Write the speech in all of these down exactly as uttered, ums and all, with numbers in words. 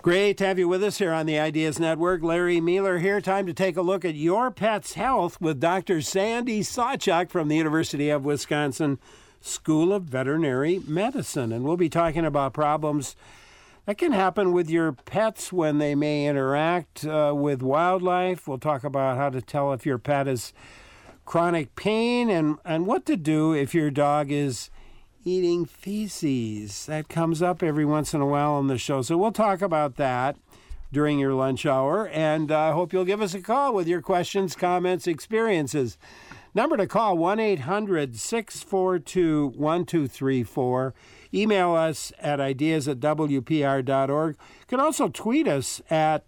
Great to have you with us here on the Ideas Network. Larry Mueller here. Time to take a look at your pet's health with Doctor Sandy Sawchuk from the University of Wisconsin School of Veterinary Medicine. And we'll be talking about problems that can happen with your pets when they may interact uh, with wildlife. We'll talk about how to tell if your pet is chronic pain and, and what to do if your dog is eating feces. That comes up every once in a while on the show. So we'll talk about that during your lunch hour. And I uh, hope you'll give us a call with your questions, comments, experiences. Number to call, one eight hundred six four two one two three four. Email us at ideas at w p r dot org. You can also tweet us at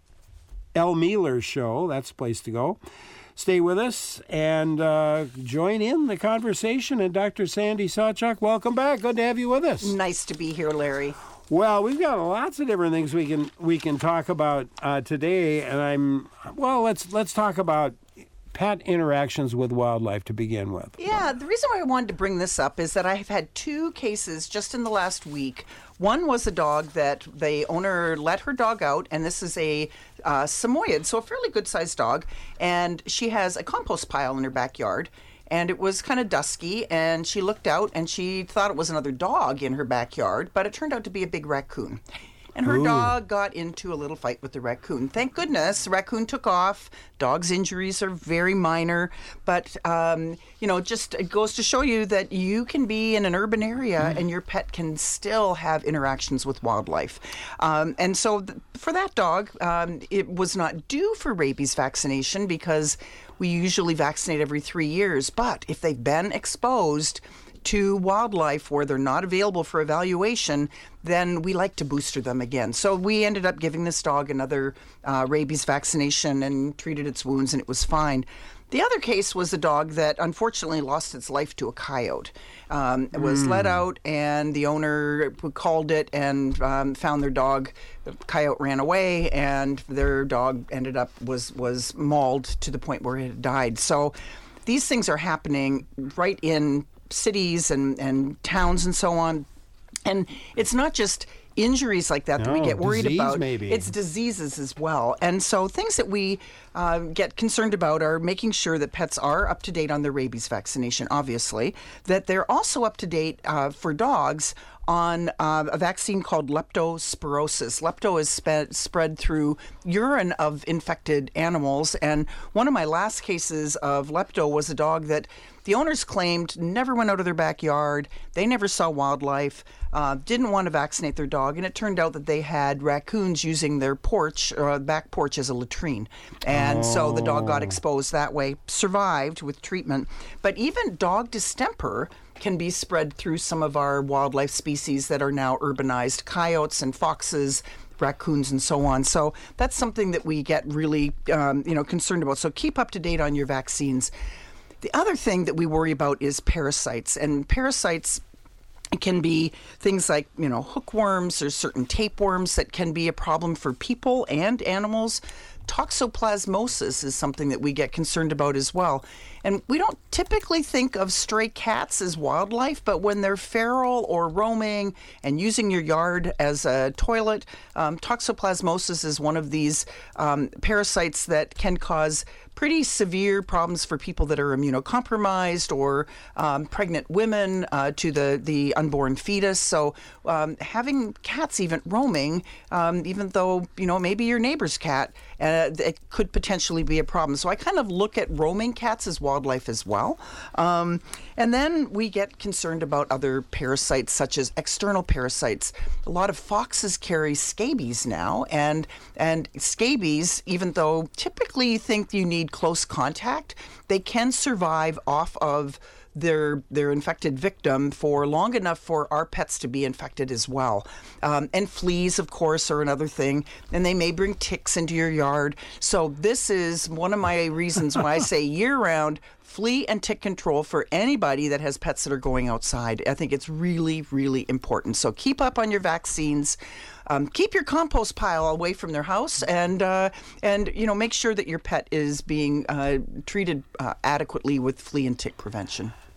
L. Mueller Show. That's the place to go. Stay with us and uh, join in the conversation. And Doctor Sandy Sawchuk, welcome back. Good to have you with us. Nice to be here, Larry. Well, we've got lots of different things we can we can talk about uh, today, and I'm well. Let's let's talk about pet interactions with wildlife to begin with. Yeah, the reason why I wanted to bring this up is that I've had two cases just in the last week. One was a dog that the owner let her dog out, and this is a uh, Samoyed, so a fairly good-sized dog, and she has a compost pile in her backyard, and it was kind of dusky, and she looked out, and she thought it was another dog in her backyard, but it turned out to be a big raccoon. And her Ooh. dog got into a little fight with the raccoon. Thank goodness, the raccoon took off. Dog's injuries are very minor. But, um, you know, just it goes to show you that you can be in an urban area mm. and your pet can still have interactions with wildlife. Um, and so th- for that dog, um, it was not due for rabies vaccination because we usually vaccinate every three years. But if they've been exposed to wildlife where they're not available for evaluation, then we like to booster them again. So we ended up giving this dog another uh, rabies vaccination and treated its wounds, and it was fine. The other case was a dog that unfortunately lost its life to a coyote. Um, it was mm. let out, and the owner called it and um, found their dog. The coyote ran away, and their dog ended up was was mauled to the point where it had died. So these things are happening right in cities and, and towns and so on. And it's not just injuries like that that no, we get worried disease about. Maybe. It's diseases as well. And so things that we uh, get concerned about are making sure that pets are up to date on their rabies vaccination, obviously, that they're also up to date uh, for dogs on uh, a vaccine called leptospirosis. Lepto is spe- spread through urine of infected animals. And one of my last cases of lepto was a dog that the owners claimed never went out of their backyard. They never saw wildlife, uh, didn't want to vaccinate their dog. And it turned out that they had raccoons using their porch, uh, back porch as a latrine. And oh. so the dog got exposed that way, survived with treatment. But even dog distemper can be spread through some of our wildlife species that are now urbanized, coyotes and foxes, raccoons and so on. So that's something that we get really um, you know, concerned about. So keep up to date on your vaccines. The other thing that we worry about is parasites. And parasites can be things like, you know, hookworms or certain tapeworms that can be a problem for people and animals. Toxoplasmosis is something that we get concerned about as well. And we don't typically think of stray cats as wildlife, but when they're feral or roaming and using your yard as a toilet, um, toxoplasmosis is one of these um, parasites that can cause pretty severe problems for people that are immunocompromised or um, pregnant women uh, to the, the unborn fetus. So um, having cats even roaming, um, even though, you know, maybe your neighbor's cat, uh, it could potentially be a problem. So I kind of look at roaming cats as wildlife as well. Um, and then we get concerned about other parasites such as external parasites. A lot of foxes carry scabies now, and and scabies, even though typically you think you need close contact, they can survive off of their their infected victim for long enough for our pets to be infected as well. Um, and fleas, of course, are another thing, and they may bring ticks into your yard. So this is one of my reasons why I say year-round flea and tick control for anybody that has pets that are going outside. I think it's really, really important. So keep up on your vaccines. Um, keep your compost pile away from their house, and uh, and you know, make sure that your pet is being uh, treated uh, adequately with flea and tick prevention.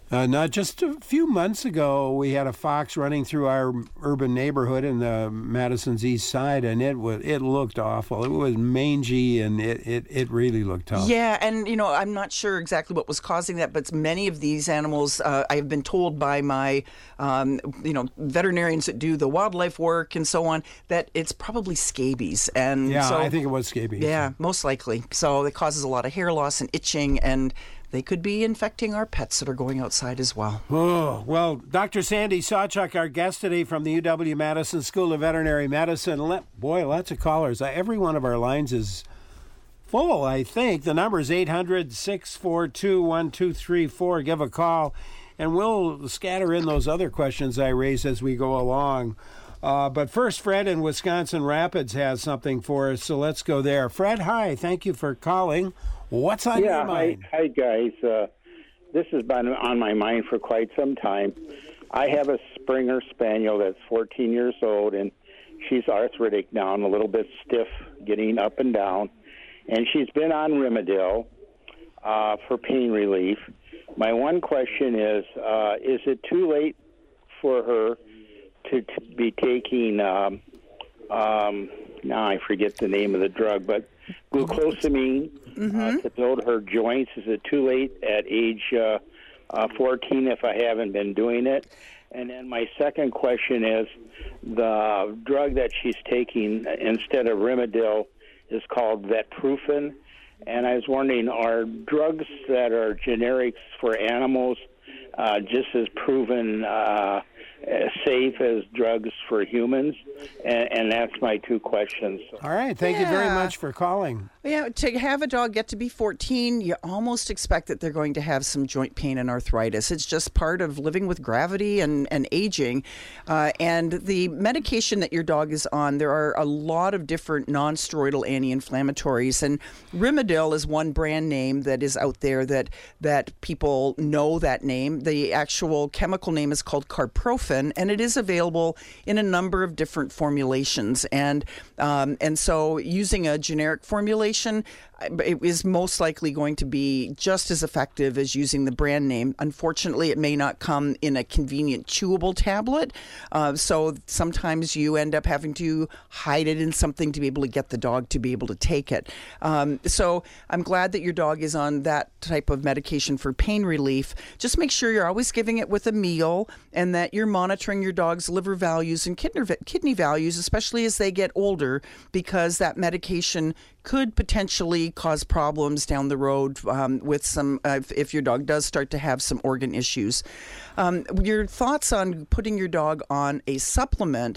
Uh, not just a few months ago, we had a fox running through our urban neighborhood in the Madison's east side, and it was it looked awful. It was mangy, and it, it, it really looked tough. Yeah, and you know, I'm not sure exactly what was causing that, but many of these animals, uh, I have been told by my, um, you know, veterinarians that do the wildlife work and so on, that it's probably scabies. And yeah, so, I think it was scabies. Yeah, most likely. So it causes a lot of hair loss and itching, and they could be infecting our pets that are going outside as well. Oh, well, Doctor Sandy Sawchuk, our guest today from the U W-Madison School of Veterinary Medicine. Let, boy, lots of callers. Every one of our lines is full, I think. The number is eight hundred, six four two, one two three four. Give a call, and we'll scatter in those other questions I raise as we go along. Uh, but first, Fred in Wisconsin Rapids has something for us, so let's go there. Fred, hi. Thank you for calling. What's on yeah, your mind? Hi, hi guys. Uh, this has been on my mind for quite some time. I have a Springer Spaniel that's fourteen years old, and she's arthritic now and a little bit stiff getting up and down. And she's been on Rimadyl uh, for pain relief. My one question is, uh, is it too late for her to, to be taking, um, um, now I forget the name of the drug, but glucosamine mm-hmm. uh, to build her joints? Is it too late at age uh, uh, fourteen if I haven't been doing it? And then my second question is, the drug that she's taking instead of Rimadyl is called Vetprofen. And I was wondering, are drugs that are generics for animals uh, just as proven uh, as safe as drugs for humans? And, and that's my two questions. All right. Thank yeah. you very much for calling. Yeah, to have a dog get to be fourteen, you almost expect that they're going to have some joint pain and arthritis. It's just part of living with gravity and, and aging. Uh, and the medication that your dog is on, there are a lot of different non-steroidal anti-inflammatories. And Rimadyl is one brand name that is out there that, that people know that name. The actual chemical name is called Carprofen, and it is available in a number of different formulations. And, um, and so using a generic formulation, it is most likely going to be just as effective as using the brand name. Unfortunately, it may not come in a convenient chewable tablet, uh, so sometimes you end up having to hide it in something to be able to get the dog to be able to take it. Um, so I'm glad that your dog is on that type of medication for pain relief. Just make sure you're always giving it with a meal and that you're monitoring your dog's liver values and kidney values, especially as they get older, because that medication could potentially cause problems down the road um, with some, uh, if, if your dog does start to have some organ issues. Um, your thoughts on putting your dog on a supplement,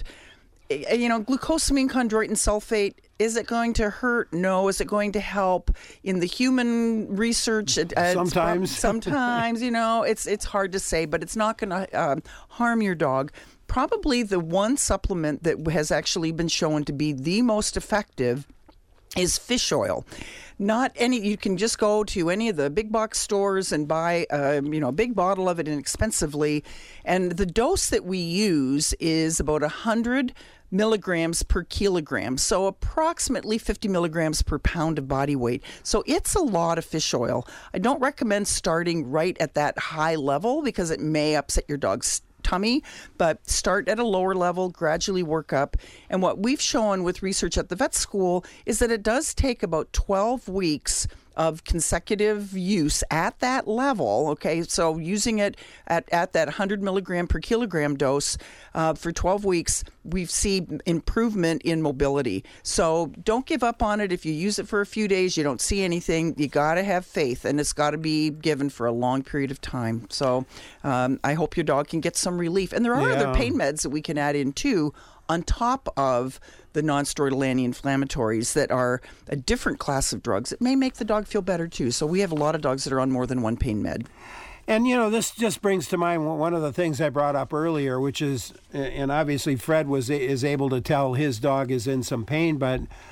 you know, glucosamine chondroitin sulfate, is it going to hurt? No. Is it going to help in the human research? Uh, sometimes. Prob- sometimes, you know, it's, it's hard to say, but it's not going to uh, harm your dog. Probably the one supplement that has actually been shown to be the most effective is fish oil. Not any, you can just go to any of the big box stores and buy a, you know, a big bottle of it inexpensively. And the dose that we use is about one hundred milligrams per kilogram. So approximately fifty milligrams per pound of body weight. So it's a lot of fish oil. I don't recommend starting right at that high level because it may upset your dog's tummy, but start at a lower level, gradually work up. And what we've shown with research at the vet school is that it does take about twelve weeks of consecutive use at that level, okay, so using it at, at that one hundred milligram per kilogram dose uh, for twelve weeks, we see improvement in mobility. So don't give up on it. If you use it for a few days, you don't see anything, you got to have faith, and it's got to be given for a long period of time. So um, I hope your dog can get some relief. And there are yeah. other pain meds that we can add in too, on top of the non-steroidal anti-inflammatories that are a different class of drugs. It may make the dog feel better too. So we have a lot of dogs that are on more than one pain med. And, you know, this just brings to mind one of the things I brought up earlier, which is, and obviously Fred was is able to tell his dog is in some pain, but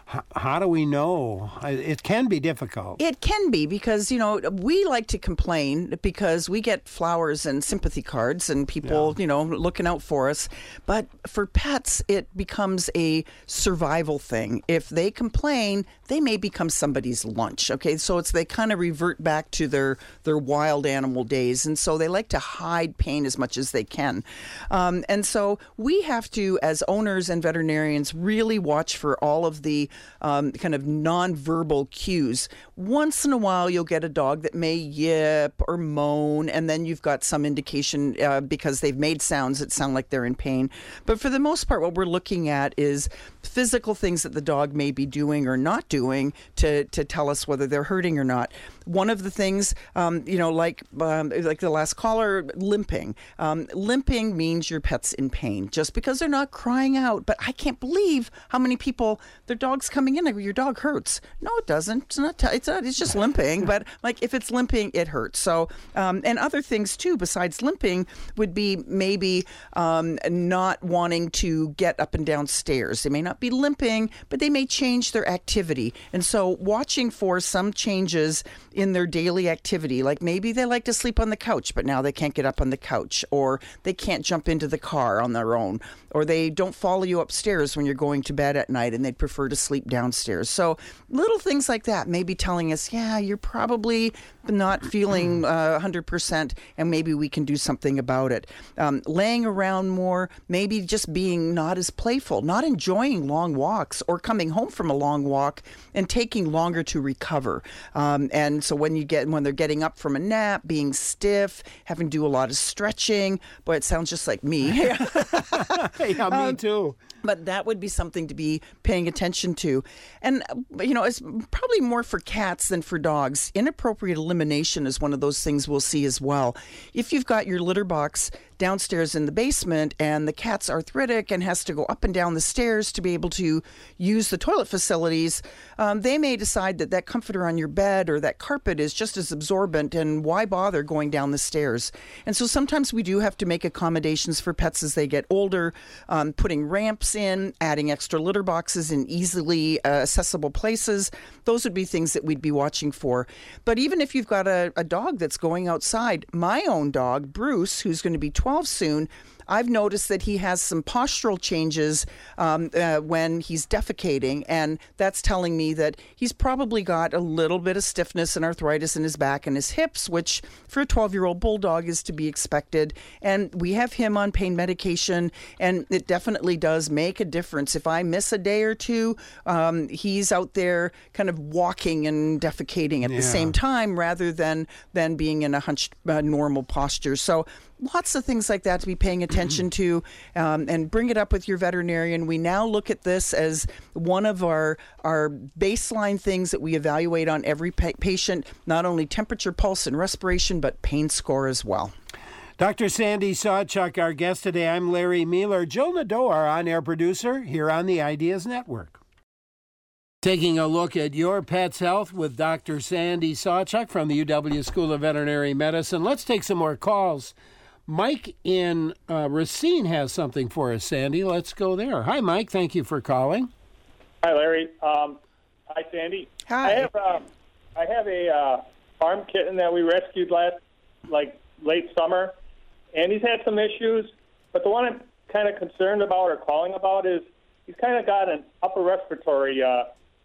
H- how do we know? It can be difficult. It can be because, you know, we like to complain because we get flowers and sympathy cards and people, yeah. you know, looking out for us. But for pets, it becomes a survival thing. If they complain, they may become somebody's lunch. Okay, so it's they kind of revert back to their, their wild animal days. And so they like to hide pain as much as they can. Um, and so we have to, as owners and veterinarians, really watch for all of the Um, kind of nonverbal cues. Once in a while, you'll get a dog that may yip or moan, and then you've got some indication uh, because they've made sounds that sound like they're in pain. But for the most part, what we're looking at is physical things that the dog may be doing or not doing to, to tell us whether they're hurting or not. One of the things, um, you know, like um, like the last caller, limping. Um, limping means your pet's in pain just because they're not crying out. But I can't believe how many people, their dog's coming in and your dog hurts. No, it doesn't. It's not. T- it's not. It's just limping. But like if it's limping, it hurts. So um, and other things too besides limping would be maybe um, not wanting to get up and down stairs. They may not be limping, but they may change their activity. And so watching for some changes in their daily activity, like maybe they like to sleep on the couch, but now they can't get up on the couch, or they can't jump into the car on their own, or they don't follow you upstairs when you're going to bed at night and they'd prefer to sleep downstairs. So little things like that may be telling us, yeah, you're probably not feeling uh, one hundred percent and maybe we can do something about it. Um, laying around more, maybe just being not as playful, not enjoying long walks or coming home from a long walk and taking longer to recover. Um, and so when you get when they're getting up from a nap, being stiff, having to do a lot of stretching, boy, it sounds just like me. Yeah, me um, too. But that would be something to be paying attention to. And, you know, it's probably more for cats than for dogs. Inappropriate elimination is one of those things we'll see as well. If you've got your litter box downstairs in the basement and the cat's arthritic and has to go up and down the stairs to be able to use the toilet facilities, um, they may decide that that comforter on your bed or that carpet is just as absorbent, and why bother going down the stairs? And so sometimes we do have to make accommodations for pets as they get older, um, putting ramps in, adding extra litter boxes in easily uh, accessible places. Those would be things that we'd be watching for. But even if you've got a, a dog that's going outside, my own dog, Bruce, who's going to be twelve soon, I've noticed that he has some postural changes um, uh, when he's defecating, and that's telling me that he's probably got a little bit of stiffness and arthritis in his back and his hips, which for a twelve-year-old bulldog is to be expected. And we have him on pain medication, and it definitely does make a difference. If I miss a day or two, um, he's out there kind of walking and defecating at yeah. the same time rather than, than being in a hunched uh, normal posture. So lots of things like that to be paying attention to, um, and bring it up with your veterinarian. We now look at this as one of our our baseline things that we evaluate on every pa- patient, not only temperature, pulse, and respiration, but pain score as well. Doctor Sandy Sawchuk, our guest today. I'm Larry Mueller. Jill Nadeau, our on-air producer, here on the Ideas Network. Taking a look at your pet's health with Doctor Sandy Sawchuk from the U W School of Veterinary Medicine. Let's take some more calls. Mike in uh, Racine has something for us, Sandy. Let's go there. Hi, Mike. Thank you for calling. Hi, Larry. Um, hi, Sandy. Hi. I have, uh, I have a uh, farm kitten that we rescued last, like, late summer, and he's had some issues. But the one I'm kind of concerned about or calling about is he's kind of got an upper respiratory, uh,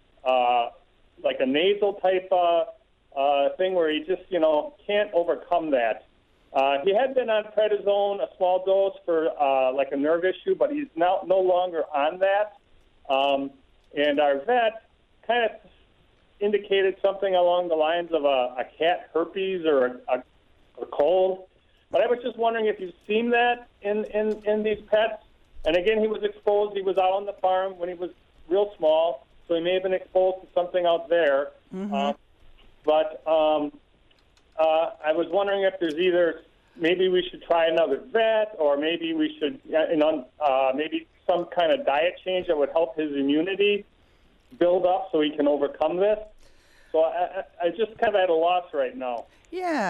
uh, like a nasal type uh, uh, thing where he just, you know, can't overcome that. Uh, he had been on prednisone, a small dose for uh, like a nerve issue, but he's now no longer on that. Um, and our vet kind of indicated something along the lines of a, a cat herpes or a, a, a cold. But I was just wondering if you've seen that in, in, in these pets. And again, he was exposed. He was out on the farm when he was real small, so he may have been exposed to something out there. Mm-hmm. Uh, but... Um, Uh, I was wondering if there's either maybe we should try another vet, or maybe we should, you know, uh, maybe some kind of diet change that would help his immunity build up so he can overcome this. So I, I just kind of at a loss right now. Yeah.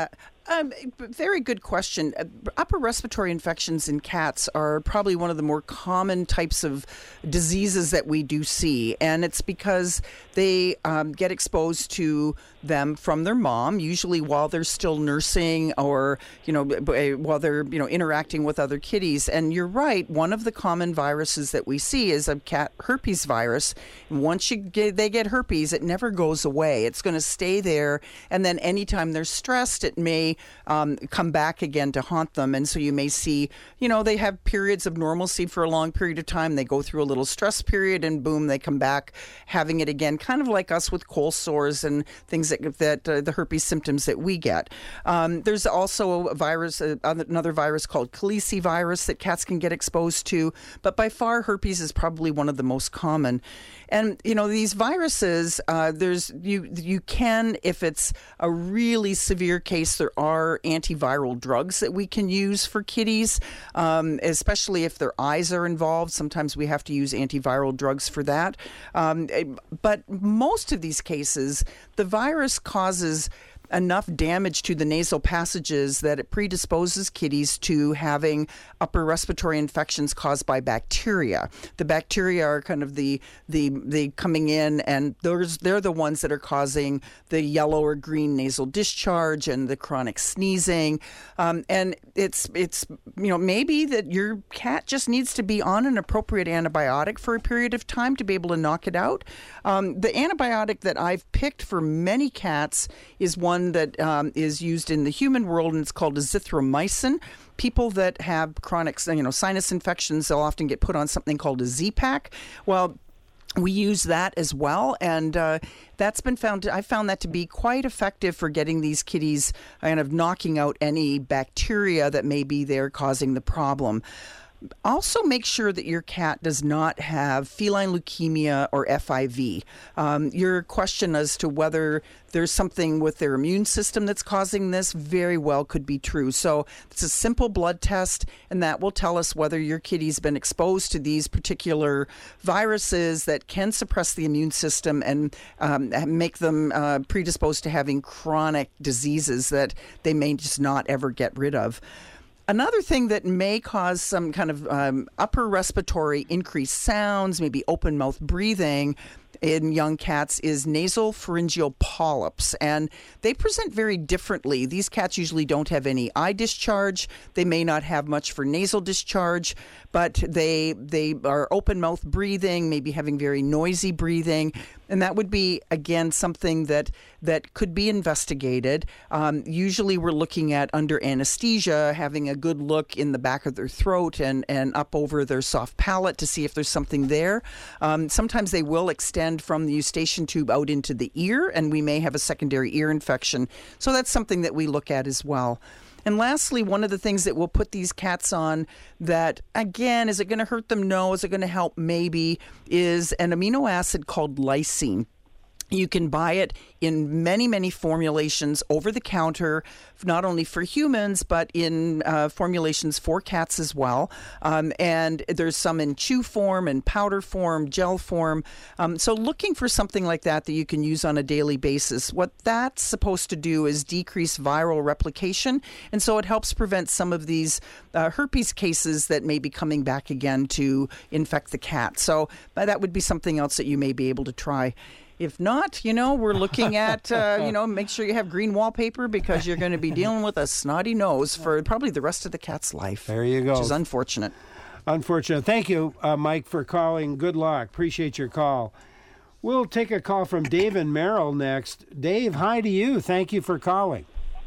Um, very good question. Uh, upper respiratory infections in cats are probably one of the more common types of diseases that we do see, and it's because they um, get exposed to them from their mom, usually while they're still nursing or, you know, while they're, you know, interacting with other kitties. And you're right, one of the common viruses that we see is a cat herpes virus. And once you get, they get herpes, it never goes away. It's going to stay there, and then anytime they're stressed, it may Um, come back again to haunt them. And so you may see, you know, they have periods of normalcy for a long period of time. They go through a little stress period and boom, they come back having it again, kind of like us with cold sores and things that, that uh, the herpes symptoms that we get. Um, there's also a virus, uh, another virus called Calicivirus virus that cats can get exposed to. But by far, herpes is probably one of the most common. And, you know, these viruses, uh, there's you you can, if it's a really severe case, there are antiviral drugs that we can use for kitties, um, especially if their eyes are involved. Sometimes we have to use antiviral drugs for that. Um, but most of these cases, the virus causes enough damage to the nasal passages that it predisposes kitties to having upper respiratory infections caused by bacteria. The bacteria are kind of the the the coming in, and those they're the ones that are causing the yellow or green nasal discharge and the chronic sneezing. Um, and it's it's you know maybe that your cat just needs to be on an appropriate antibiotic for a period of time to be able to knock it out. Um, the antibiotic that I've picked for many cats is one that um, is used in the human world, and it's called azithromycin. People that have chronic, you know, sinus infections, they'll often get put on something called a Z-Pak. Well, we use that as well, and uh, that's been found. To, I found that to be quite effective for getting these kitties kind of knocking out any bacteria that may be there causing the problem. Also, make sure that your cat does not have feline leukemia or F I V. Um, your question as to whether there's something with their immune system that's causing this very well could be true. So it's a simple blood test, and that will tell us whether your kitty's been exposed to these particular viruses that can suppress the immune system and um, make them uh, predisposed to having chronic diseases that they may just not ever get rid of. Another thing that may cause some kind of um, upper respiratory increased sounds, maybe open mouth breathing in young cats, is nasal pharyngeal polyps, and they present very differently. These cats usually don't have any eye discharge. They may not have much for nasal discharge, but they they are open mouth breathing, maybe having very noisy breathing, and that would be, again, something that that could be investigated. Um, usually we're looking at, under anesthesia, having a good look in the back of their throat and, and up over their soft palate to see if there's something there. Um, sometimes they will extend from the eustachian tube out into the ear, and we may have a secondary ear infection. So that's something that we look at as well. And lastly, one of the things that we'll put these cats on that, again, is it going to hurt them? No. Is it going to help? Maybe. Is an amino acid called lysine. You can buy it in many, many formulations over the counter, not only for humans, but in uh, formulations for cats as well. Um, and there's some in chew form and powder form, gel form. Um, so looking for something like that that you can use on a daily basis. What that's supposed to do is decrease viral replication. And so it helps prevent some of these uh, herpes cases that may be coming back again to infect the cat. So uh, that would be something else that you may be able to try. If not, you know, we're looking at, uh, you know, make sure you have green wallpaper, because you're going to be dealing with a snotty nose for probably the rest of the cat's life. There you go. Which is unfortunate. Unfortunate. Thank you, uh, Mike, for calling. Good luck. Appreciate your call. We'll take a call from Dave and Merrill next. Dave, hi to you. Thank you for calling.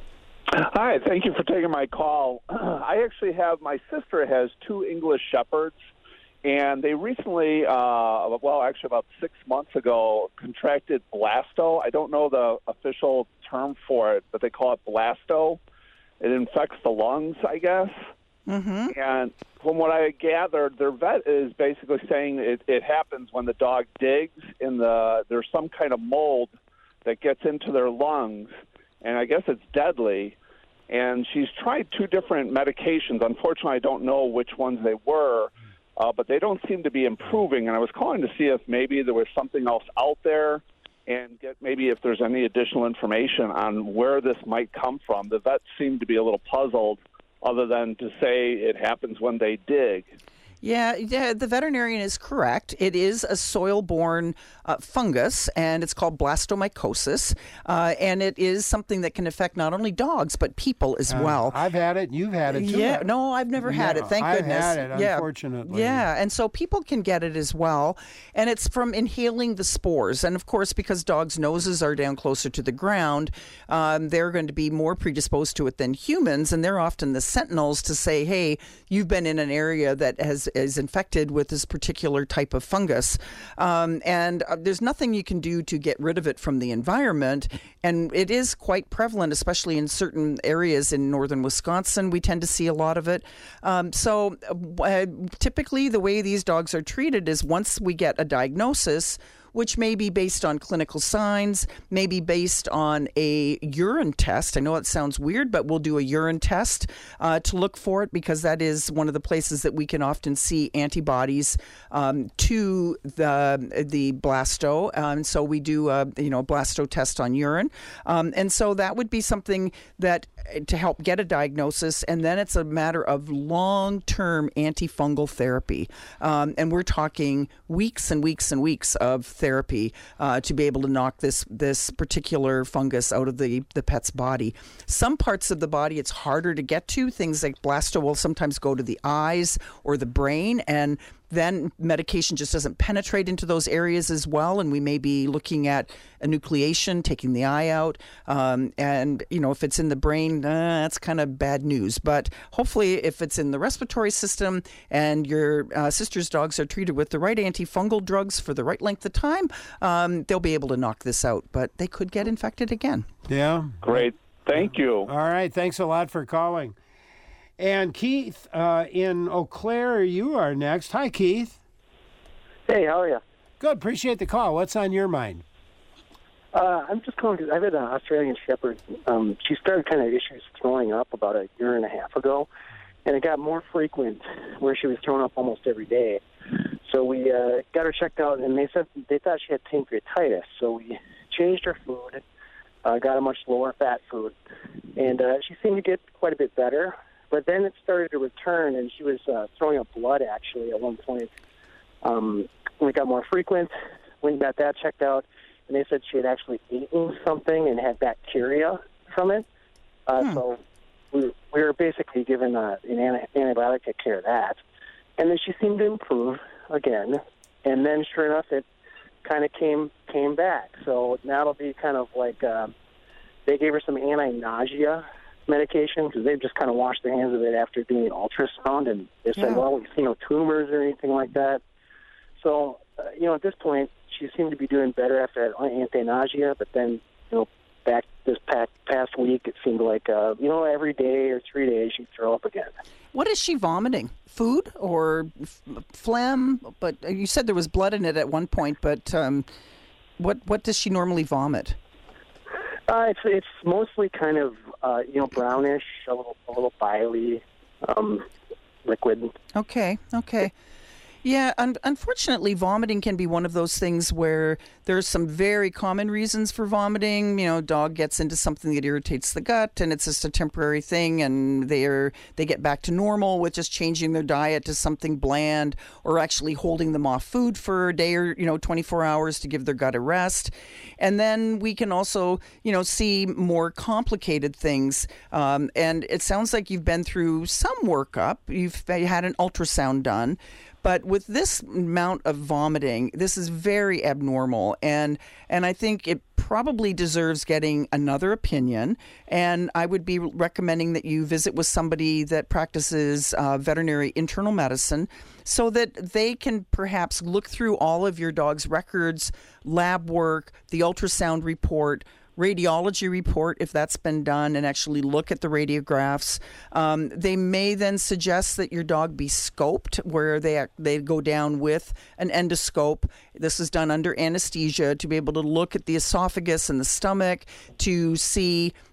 Hi, thank you for taking my call. I actually have, my sister has two English Shepherds. And they recently, uh, well, actually about six months ago, contracted blasto. I don't know the official term for it, but they call it blasto. It infects the lungs, I guess. Mm-hmm. And from what I gathered, their vet is basically saying it, it happens when the dog digs in the, there's some kind of mold that gets into their lungs, and I guess it's deadly. And she's tried two different medications. Unfortunately, I don't know which ones they were. Uh, but they don't seem to be improving, and I was calling to see if maybe there was something else out there and get maybe if there's any additional information on where this might come from. The vets seem to be a little puzzled, other than to say it happens when they dig. Yeah, yeah, the veterinarian is correct. It is a soil-borne uh, fungus, and it's called blastomycosis, uh, and it is something that can affect not only dogs but people as Uh, well. I've had it. You've had it too. Yeah, no, I've never had No, it. Thank I've goodness. had it, yeah. unfortunately. Yeah, and so people can get it as well, and it's from inhaling the spores. And of course, because dogs' noses are down closer to the ground, um, they're going to be more predisposed to it than humans, and they're often the sentinels to say, "Hey, you've been in an area that has is infected with this particular type of fungus," um, and uh, there's nothing you can do to get rid of it from the environment. And it is quite prevalent, especially in certain areas in northern Wisconsin. We tend to see a lot of it. Um, so uh, typically, the way these dogs are treated is once we get a diagnosis, which may be based on clinical signs, maybe based on a urine test. I know it sounds weird, but we'll do a urine test uh, to look for it, because that is one of the places that we can often see antibodies um, to the the blasto. Um, so we do a you know a blasto test on urine, um, and so that would be something that to help get a diagnosis, and then it's a matter of long-term antifungal therapy, um, and we're talking weeks and weeks and weeks of therapy. therapy uh, to be able to knock this this particular fungus out of the, the pet's body. Some parts of the body it's harder to get to. Things like blasto will sometimes go to the eyes or the brain, and then medication just doesn't penetrate into those areas as well, and we may be looking at enucleation, taking the eye out, um, and you know if it's in the brain, uh, that's kind of bad news. But hopefully if it's in the respiratory system and your uh, sister's dogs are treated with the right antifungal drugs for the right length of time, um, they'll be able to knock this out, but they could get infected again. Yeah. Great. Thank you. All right. Thanks a lot for calling. And Keith uh, in Eau Claire, you are next. Hi, Keith. Hey, how are you? Good. Appreciate the call. What's on your mind? Uh, I'm just calling because I've had an Australian Shepherd. Um, she started kind of issues throwing up about a year and a half ago, and it got more frequent where she was throwing up almost every day. So we uh, got her checked out, and they said they thought she had pancreatitis. So we changed her food, uh, got a much lower fat food, and uh, she seemed to get quite a bit better. But then it started to return, and she was uh, throwing up blood, actually, at one point. Um, we got more frequent. We got that checked out, and they said she had actually eaten something and had bacteria from it. Uh, hmm. So we, we were basically given uh, an anti- antibiotic to take care of that. And then she seemed to improve again. And then, sure enough, it kind of came came back. So now it'll be kind of like uh, they gave her some anti-nausea medication because they've just kind of washed their hands of it after doing an ultrasound, and they said, Yeah. well, we see no tumors or anything like that. So, uh, you know, at this point, she seemed to be doing better after that anti-nausea, but then, you know, back this past, past week, it seemed like, uh, you know, every day or three days she'd throw up again. What is she vomiting? Food or f- phlegm? But you said there was blood in it at one point, but um, what what does she normally vomit? Uh, it's it's mostly kind of uh, you know brownish, a little a little biley, um, liquid. Okay, okay. Yeah, un- unfortunately, vomiting can be one of those things where there's some very common reasons for vomiting. You know, dog gets into something that irritates the gut, and it's just a temporary thing, and they're they get back to normal with just changing their diet to something bland, or actually holding them off food for a day or you know twenty-four hours to give their gut a rest. And then we can also you know see more complicated things. Um, and it sounds like you've been through some workup. You've had an ultrasound done. But with this amount of vomiting, this is very abnormal, and and I think it probably deserves getting another opinion. And I would be recommending that you visit with somebody that practices uh, veterinary internal medicine, so that they can perhaps look through all of your dog's records, lab work, the ultrasound report, radiology report, if that's been done, and actually look at the radiographs. Um, they may then suggest that your dog be scoped, where they they go down with an endoscope. This is done under anesthesia to be able to look at the esophagus and the stomach to see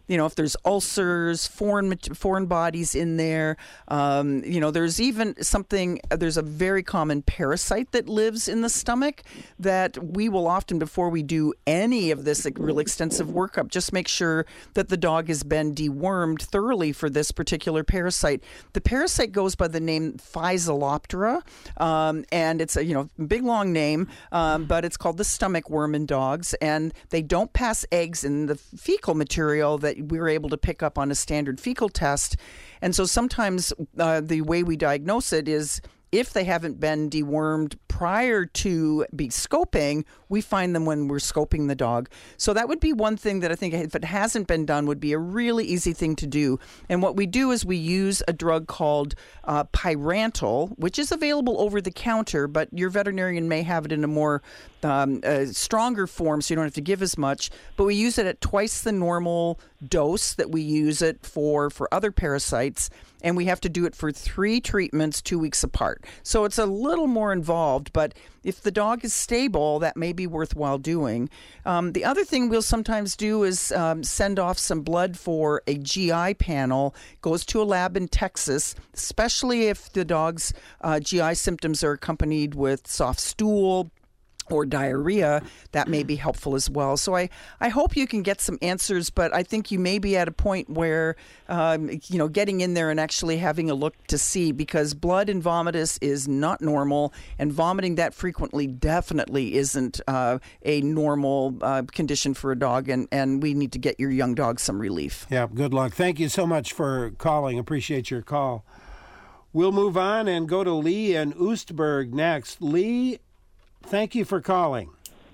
you know, if there's ulcers, foreign foreign bodies in there. Um, you know, there's even something, there's a very common parasite that lives in the stomach that we will often, before we do any of this like, real extensive workup, just make sure that the dog has been dewormed thoroughly for this particular parasite. The parasite goes by the name Physelophthora, um, and it's a, you know, big long name, um, but it's called the stomach worm in dogs, and they don't pass eggs in the fecal material that we're able to pick up on a standard fecal test. And so sometimes uh, the way we diagnose it is if they haven't been dewormed prior to be scoping, we find them when we're scoping the dog. So that would be one thing that I think, if it hasn't been done, would be a really easy thing to do. And what we do is we use a drug called uh, Pyrantel, which is available over the counter, but your veterinarian may have it in a more um, uh, stronger form, so you don't have to give as much. But we use it at twice the normal dose that we use it for for other parasites, and we have to do it for three treatments two weeks apart. So it's a little more involved, but if the dog is stable, that may be worthwhile doing. Um, the other thing we'll sometimes do is um, send off some blood for a G I panel. Goes to a lab in Texas, especially if the dog's uh, G I symptoms are accompanied with soft stool or diarrhea. That may be helpful as well. So I, I hope you can get some answers, but I think you may be at a point where, um, you know, getting in there and actually having a look to see, because blood and vomitus is not normal, and vomiting that frequently definitely isn't uh, a normal uh, condition for a dog, and, and we need to get your young dog some relief. Yeah, good luck. Thank you so much for calling. Appreciate your call. We'll move on and go to Lee in Oostburg next. Lee, thank you for calling.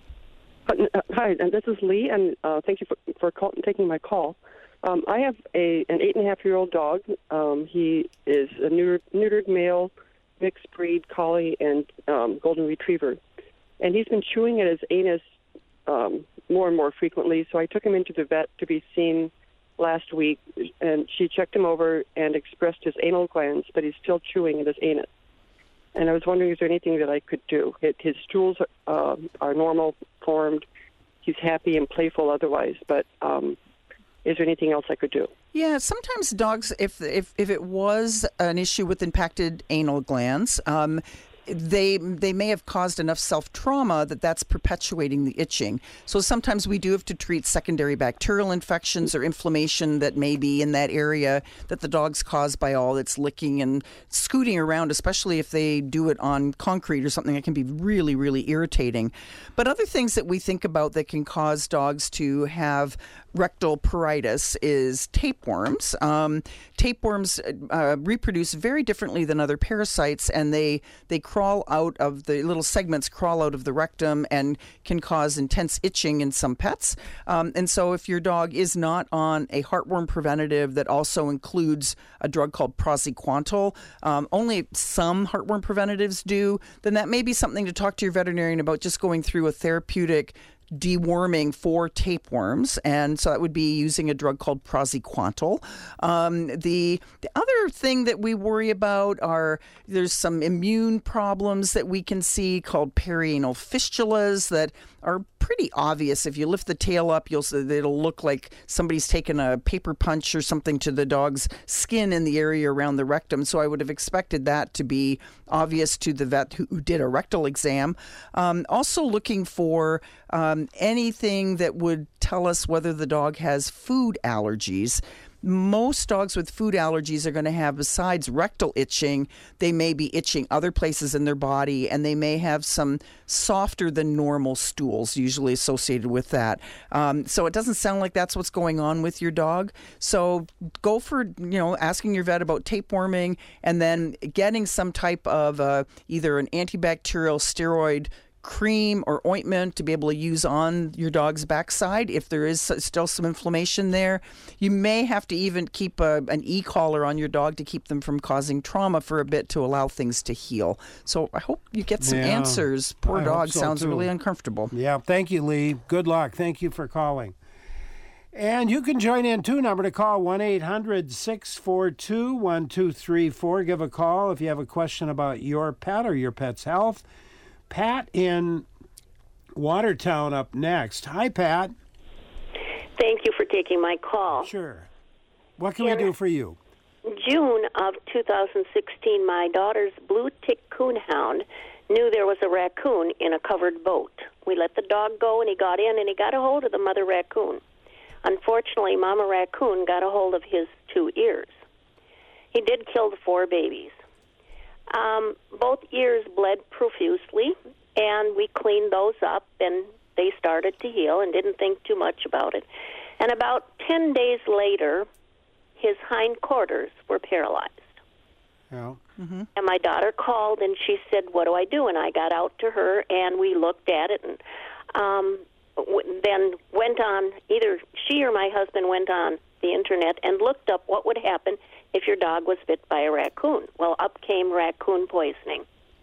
Uh, hi, and this is Lee, and uh, thank you for, for call, taking my call. Um, I have a an eight and a half year old dog. Um, he is a neutered, neutered male, mixed breed collie and um, golden retriever, and he's been chewing at his anus um, more and more frequently. So I took him into the vet to be seen last week, and she checked him over and expressed his anal glands, but he's still chewing at his anus. And I was wondering, is there anything that I could do? It, his stools uh, are normal formed. He's happy and playful otherwise, but um, is there anything else I could do? Yeah, sometimes dogs, if if, if it was an issue with impacted anal glands, um, they they may have caused enough self-trauma that that's perpetuating the itching. So sometimes we do have to treat secondary bacterial infections or inflammation that may be in that area that the dog's caused by all its licking and scooting around, especially if they do it on concrete or something that can be really, really irritating. But other things that we think about that can cause dogs to have rectal pruritus is tapeworms. Um, tapeworms uh, reproduce very differently than other parasites, and they they crawl out of the little segments, crawl out of the rectum, and can cause intense itching in some pets. Um, and so, if your dog is not on a heartworm preventative that also includes a drug called praziquantel, um, only some heartworm preventatives do, then that may be something to talk to your veterinarian about. Just going through a therapeutic deworming for tapeworms, and so that would be using a drug called praziquantel. Um, the the other thing that we worry about are there's some immune problems that we can see called perianal fistulas that are pretty obvious. If you lift the tail up, you'll it'll look like somebody's taken a paper punch or something to the dog's skin in the area around the rectum. So I would have expected that to be obvious to the vet who, who did a rectal exam. Um, also looking for um, anything that would tell us whether the dog has food allergies. Most dogs with food allergies are going to have, besides rectal itching, they may be itching other places in their body, and they may have some softer than normal stools usually associated with that. Um, so it doesn't sound like that's what's going on with your dog. So go for, you know, asking your vet about tapeworming, and then getting some type of uh, either an antibacterial steroid cream or ointment to be able to use on your dog's backside if there is still some inflammation there. You may have to even keep a, an e-collar on your dog to keep them from causing trauma for a bit to allow things to heal. So I hope you get some yeah, answers. Poor I dog so sounds too. really uncomfortable. Yeah, thank you, Lee. Good luck. Thank you for calling. And you can join in, too. Number to call, one eight hundred six four two one two three four. Give a call if you have a question about your pet or your pet's health. Pat in Watertown up next. Hi, Pat. Thank you for taking my call. Sure. What can In we do for you? June of two thousand sixteen, my daughter's blue tick coonhound knew there was a raccoon in a covered boat. We let the dog go, and he got in, and he got a hold of the mother raccoon. Unfortunately, Mama Raccoon got a hold of his two ears. He did kill the four babies. Um, both ears bled profusely, and we cleaned those up, and they started to heal and didn't think too much about it. And about ten days later, his hindquarters were paralyzed. Yeah. Mm-hmm. And my daughter called, and she said, what do I do? And I got out to her, and we looked at it, and um, w- then went on, either she or my husband went on the Internet and looked up what would happen if your dog was bit by a raccoon. Well, up came raccoon poisoning,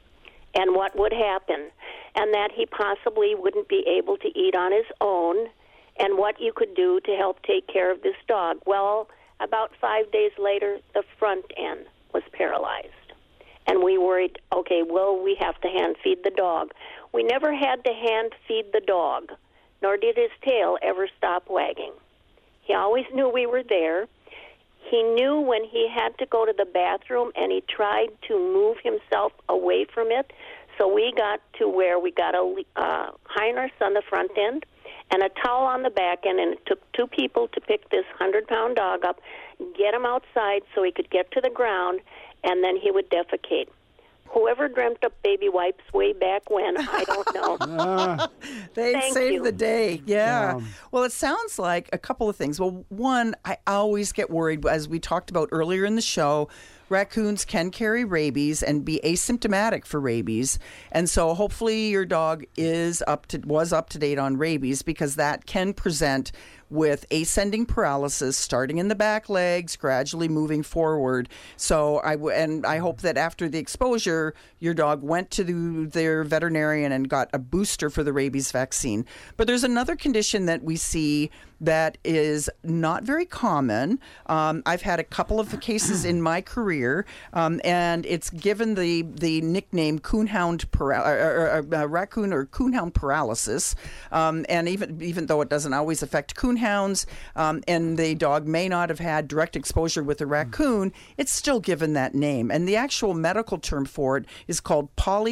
and what would happen, and that he possibly wouldn't be able to eat on his own, and what you could do to help take care of this dog. Well, about five days later, the front end was paralyzed. And we worried, okay, will we have to hand feed the dog? We never had to hand feed the dog, nor did his tail ever stop wagging. He always knew we were there. He knew when he had to go to the bathroom, and he tried to move himself away from it. So we got to where we got a uh, harness on the front end and a towel on the back end, and it took two people to pick this hundred-pound dog up, get him outside so he could get to the ground, and then he would defecate. Whoever dreamt up baby wipes way back when, I don't know. Uh, they Thank saved you. the day. Yeah. Um, well, it sounds like a couple of things. Well, one, I always get worried, as we talked about earlier in the show, raccoons can carry rabies and be asymptomatic for rabies. And so hopefully your dog is up to was up to date on rabies, because that can present with ascending paralysis starting in the back legs, gradually moving forward. So I w- and I hope that after the exposure, your dog went to the, their veterinarian and got a booster for the rabies vaccine. But there's another condition that we see that is not very common. Um, I've had a couple of cases in my career, um, and it's given the the nickname coonhound para- or, or, or, raccoon or coonhound paralysis. Um, and even even though it doesn't always affect coonhounds, um, and the dog may not have had direct exposure with a raccoon, it's still given that name. And the actual medical term for it is called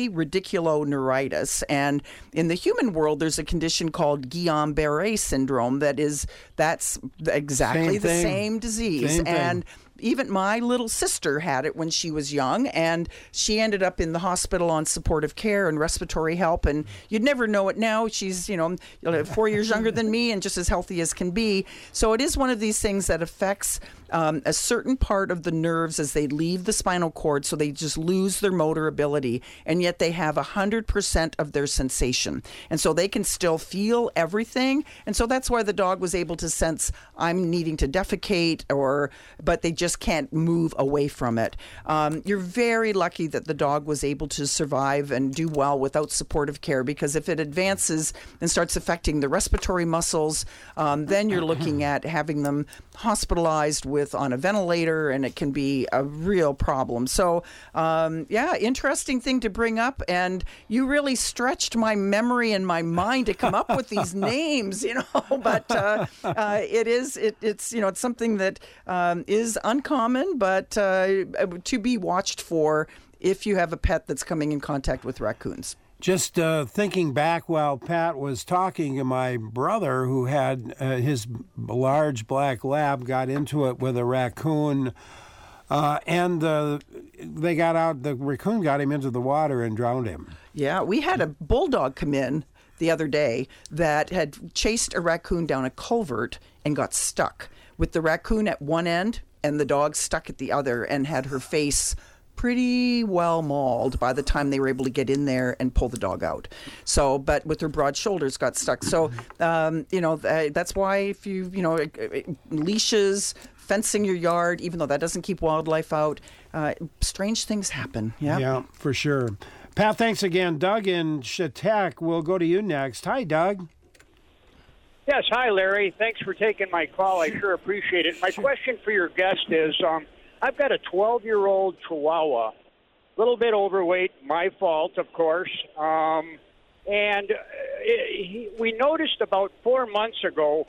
polyradiculoneuritis. And in the human world, there's a condition called Guillain-Barré syndrome that is that's exactly Same the thing. same disease. Same thing. And even my little sister had it when she was young, and she ended up in the hospital on supportive care and respiratory help. And you'd never know it now. She's, you know, four years younger than me and just as healthy as can be. So it is one of these things that affects um, a certain part of the nerves as they leave the spinal cord, so they just lose their motor ability, and yet they have one hundred percent of their sensation. And so they can still feel everything. And so that's why the dog was able to sense, I'm needing to defecate, or but they just can't move away from it. Um, you're very lucky that the dog was able to survive and do well without supportive care, because if it advances and starts affecting the respiratory muscles, um, then you're looking at having them hospitalized with on a ventilator, and it can be a real problem. So, um, yeah, interesting thing to bring up, and you really stretched my memory and my mind to come up with these names, you know. But uh, uh, it is, it, it's, you know, it's something that um, is uncommon, but uh, to be watched for if you have a pet that's coming in contact with raccoons. Just uh, thinking back while Pat was talking, my brother, who had uh, his large black lab, got into it with a raccoon, uh, and uh, they got out, the raccoon got him into the water and drowned him. Yeah, we had a bulldog come in the other day that had chased a raccoon down a culvert and got stuck with the raccoon at one end and the dog stuck at the other, and had her face pretty well mauled by the time they were able to get in there and pull the dog out. So, but with her broad shoulders got stuck. So, um, you know, that's why if you, you know, leashes, fencing your yard, even though that doesn't keep wildlife out, uh, strange things happen. Yeah. Yeah, for sure. Pat, thanks again. Doug in Chautauqua, we'll go to you next. Hi, Doug. Yes, hi, Larry. Thanks for taking my call. I sure appreciate it. My question for your guest is, um, I've got a twelve-year-old Chihuahua, a little bit overweight, my fault, of course. Um, and it, he, we noticed about four months ago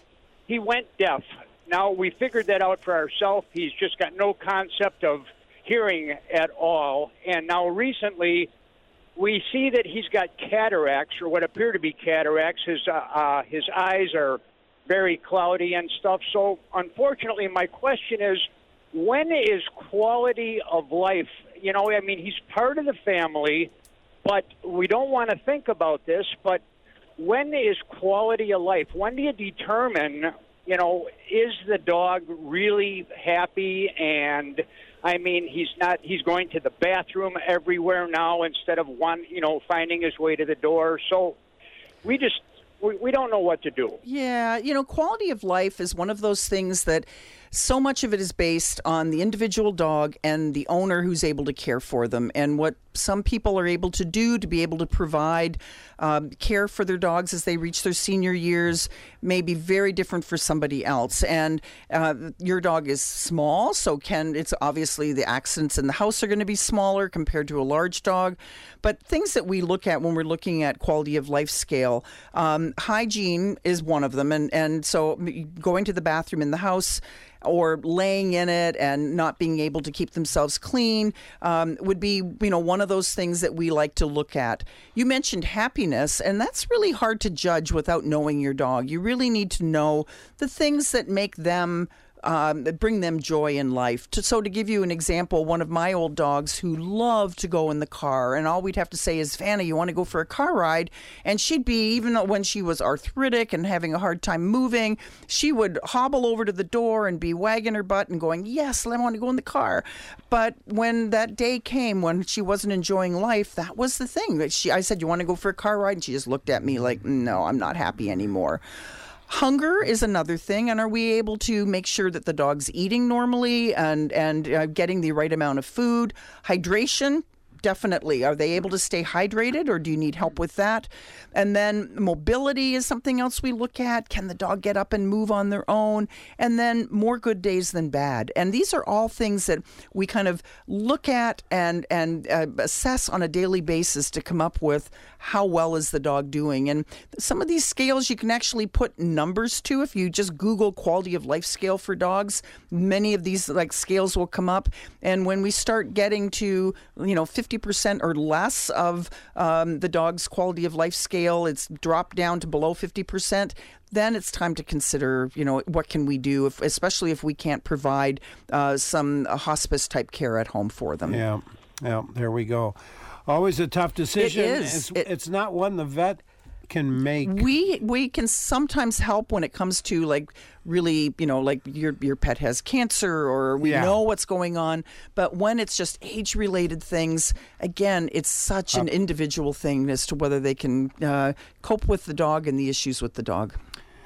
he went deaf. Now, we figured that out for ourselves. He's just got no concept of hearing at all. And now recently, we see that he's got cataracts, or what appear to be cataracts. His, uh, uh, his eyes are very cloudy and stuff. So, unfortunately, my question is, when is quality of life? You know, I mean, he's part of the family, but we don't want to think about this, but when is quality of life? When do you determine, you know, is the dog really happy? And I mean, he's not, he's going to the bathroom everywhere now instead of one, you know, finding his way to the door. So we just, we, we don't know what to do. Yeah, you know, quality of life is one of those things that so much of it is based on the individual dog and the owner who's able to care for them, and what some people are able to do to be able to provide um, care for their dogs as they reach their senior years may be very different for somebody else. And uh, your dog is small, so can it's obviously the accidents in the house are going to be smaller compared to a large dog. But things that we look at when we're looking at quality of life scale, um, hygiene is one of them, and and so going to the bathroom in the house or laying in it and not being able to keep themselves clean um, would be, you know, one of those things that we like to look at. You mentioned happiness, and that's really hard to judge without knowing your dog. You really need to know the things that make them Um, bring them joy in life. To, so to give you an example, one of my old dogs who loved to go in the car, and all we'd have to say is, Vanna, you want to go for a car ride? And she'd be, even when she was arthritic and having a hard time moving, she would hobble over to the door and be wagging her butt and going, yes, I want to go in the car. But when that day came when she wasn't enjoying life, that was the thing. She, I said, you want to go for a car ride? And she just looked at me like, no, I'm not happy anymore. Hunger is another thing, and are we able to make sure that the dog's eating normally and, and uh, getting the right amount of food? Hydration, definitely. Are they able to stay hydrated, or do you need help with that? And then mobility is something else we look at. Can the dog get up and move on their own? And then more good days than bad. And these are all things that we kind of look at and, and uh, assess on a daily basis to come up with how well is the dog doing. And some of these scales you can actually put numbers to. If you just Google quality of life scale for dogs, many of these like scales will come up. And when we start getting to, you know, fifty percent or less of um, the dog's quality of life scale, it's dropped down to below fifty percent, then it's time to consider, you know, what can we do, if, especially if we can't provide uh, some uh, hospice type care at home for them. Yeah, yeah, there we go. Always a tough decision. It is. It's, it, it's not one the vet can make. We we can sometimes help when it comes to like really, you know, like your your pet has cancer or we yeah. know what's going on. But when it's just age related things, again, it's such an uh, individual thing as to whether they can uh, cope with the dog and the issues with the dog.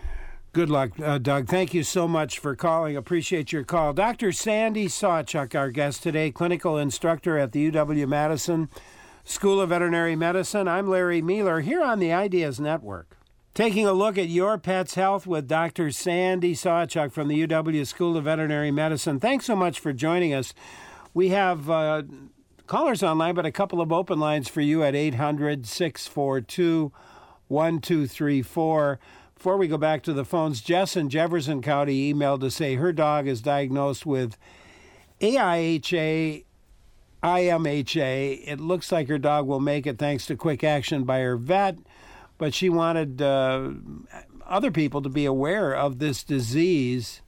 Good luck, uh, Doug. Thank you so much for calling. Appreciate your call. Doctor Sandy Sawchuk, our guest today, clinical instructor at the U W-Madison School of Veterinary Medicine. I'm Larry Mueller here on the Ideas Network. Taking a look at your pet's health with Doctor Sandy Sawchuk from the U W School of Veterinary Medicine. Thanks so much for joining us. We have uh, callers online, but a couple of open lines for you at eight hundred, six four two, one two three four. Before we go back to the phones, Jess in Jefferson County emailed to say her dog is diagnosed with A I H A, I M H A. It looks like her dog will make it thanks to quick action by her vet, but she wanted uh, other people to be aware of this disease.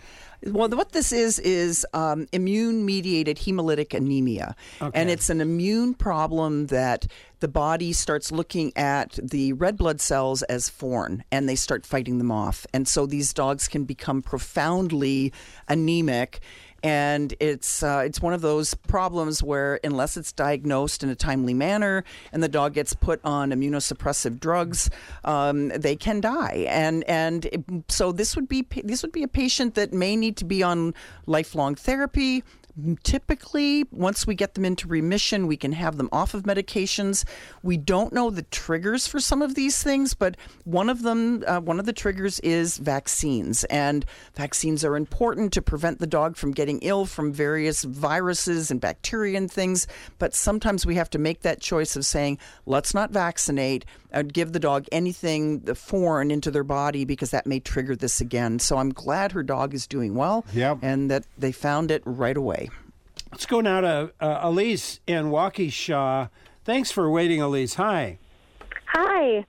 Well, what this is is um, immune-mediated hemolytic anemia, okay. And it's an immune problem that the body starts looking at the red blood cells as foreign, and they start fighting them off. And so these dogs can become profoundly anemic. And it's uh, it's one of those problems where unless it's diagnosed in a timely manner and the dog gets put on immunosuppressive drugs, um, they can die. And and it, so this would be this would be a patient that may need to be on lifelong therapy. Typically, once we get them into remission, we can have them off of medications. We don't know the triggers for some of these things, but one of them, uh, one of the triggers is vaccines. And vaccines are important to prevent the dog from getting ill from various viruses and bacteria and things. But sometimes we have to make that choice of saying, let's not vaccinate. uh, give the dog anything foreign into their body because that may trigger this again. So I'm glad her dog is doing well yep. and that they found it right away. Let's go now to uh, Elise in Waukesha. Thanks for waiting, Elise. Hi. Hi.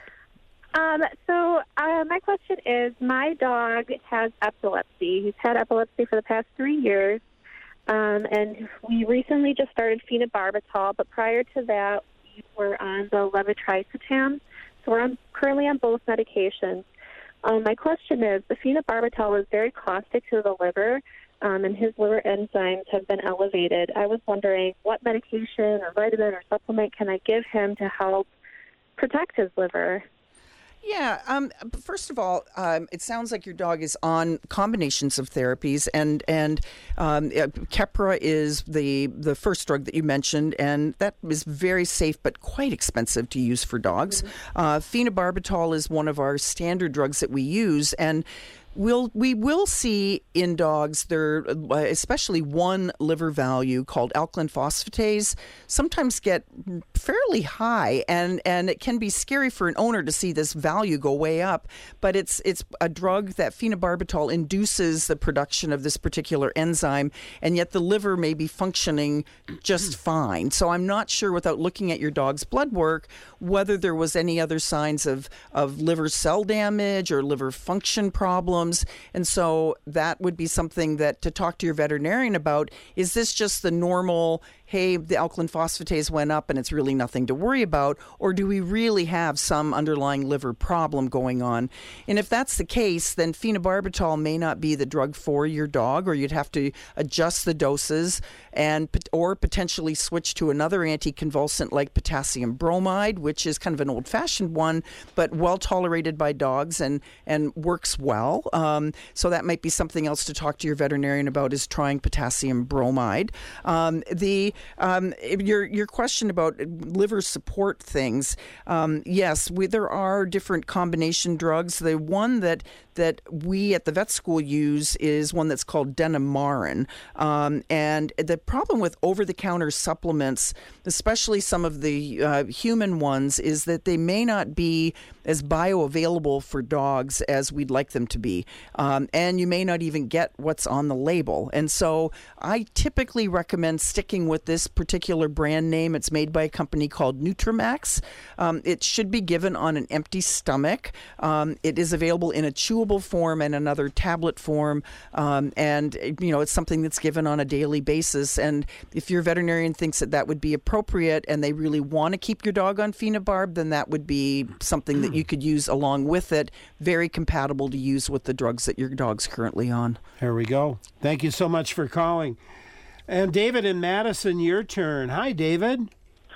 Um, so uh, my question is, my dog has epilepsy. He's had epilepsy for the past three years, um, and we recently just started phenobarbital, but prior to that, we were on the levetiracetam. So we're on, currently on both medications. Um, my question is, the phenobarbital is very caustic to the liver, um, and his liver enzymes have been elevated. I was wondering what medication or vitamin or supplement can I give him to help protect his liver? Yeah. Um, first of all, um, it sounds like your dog is on combinations of therapies, and and um, Keppra is the the first drug that you mentioned, and that is very safe but quite expensive to use for dogs. Mm-hmm. Uh, phenobarbital is one of our standard drugs that we use, and We'll, we will see in dogs, there, especially one liver value called alkaline phosphatase, sometimes get fairly high, and, and it can be scary for an owner to see this value go way up. But it's it's a drug that phenobarbital induces the production of this particular enzyme, and yet the liver may be functioning just fine. So I'm not sure, without looking at your dog's blood work, whether there was any other signs of, of liver cell damage or liver function problems. And so that would be something that to talk to your veterinarian about. Is this just the normal, hey, the alkaline phosphatase went up and it's really nothing to worry about, or do we really have some underlying liver problem going on? And if that's the case, then phenobarbital may not be the drug for your dog, or you'd have to adjust the doses and or potentially switch to another anticonvulsant like potassium bromide, which is kind of an old-fashioned one, but well tolerated by dogs and, and works well. Um, so that might be something else to talk to your veterinarian about, is trying potassium bromide. Um, the Um, your your question about liver support things, um, yes, we, there are different combination drugs. The one that that we at the vet school use is one that's called Denamarin. Um, and the problem with over-the-counter supplements, especially some of the uh, human ones, is that they may not be as bioavailable for dogs as we'd like them to be. Um, and you may not even get what's on the label. And so I typically recommend sticking with this particular brand name. It's made by a company called Nutramax. Um, it should be given on an empty stomach. Um, it is available in a chewable form and another tablet form. Um, and, you know, it's something that's given on a daily basis. And if your veterinarian thinks that that would be appropriate and they really want to keep your dog on phenobarb, then that would be something that you could use along with it. Very compatible to use with the drugs that your dog's currently on. There we go. Thank you so much for calling. And David in Madison, your turn. Hi, David.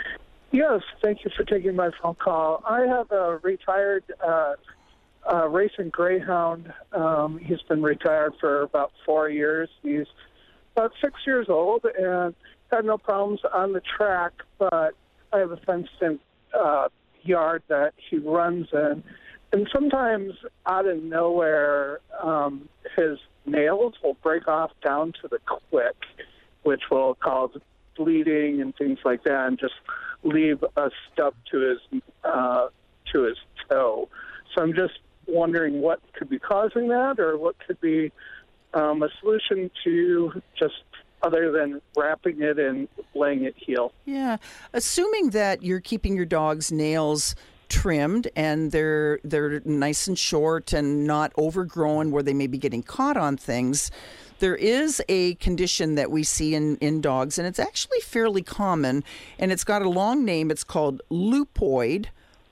Yes, thank you for taking my phone call. I have a retired uh, uh, racing greyhound. Um, he's been retired for about four years. He's about six years old and had no problems on the track, but I have a fenced-in uh, yard that he runs in. And sometimes out of nowhere, um, his nails will break off down to the quick, which will cause bleeding and things like that, and just leave a stub to his uh, to his toe. So I'm just wondering what could be causing that, or what could be um, a solution to just other than wrapping it and letting it heal. Yeah, assuming that you're keeping your dog's nails trimmed and they're they're nice and short and not overgrown where they may be getting caught on things. There is a condition that we see in, in dogs, and it's actually fairly common, and it's got a long name. It's called lupoid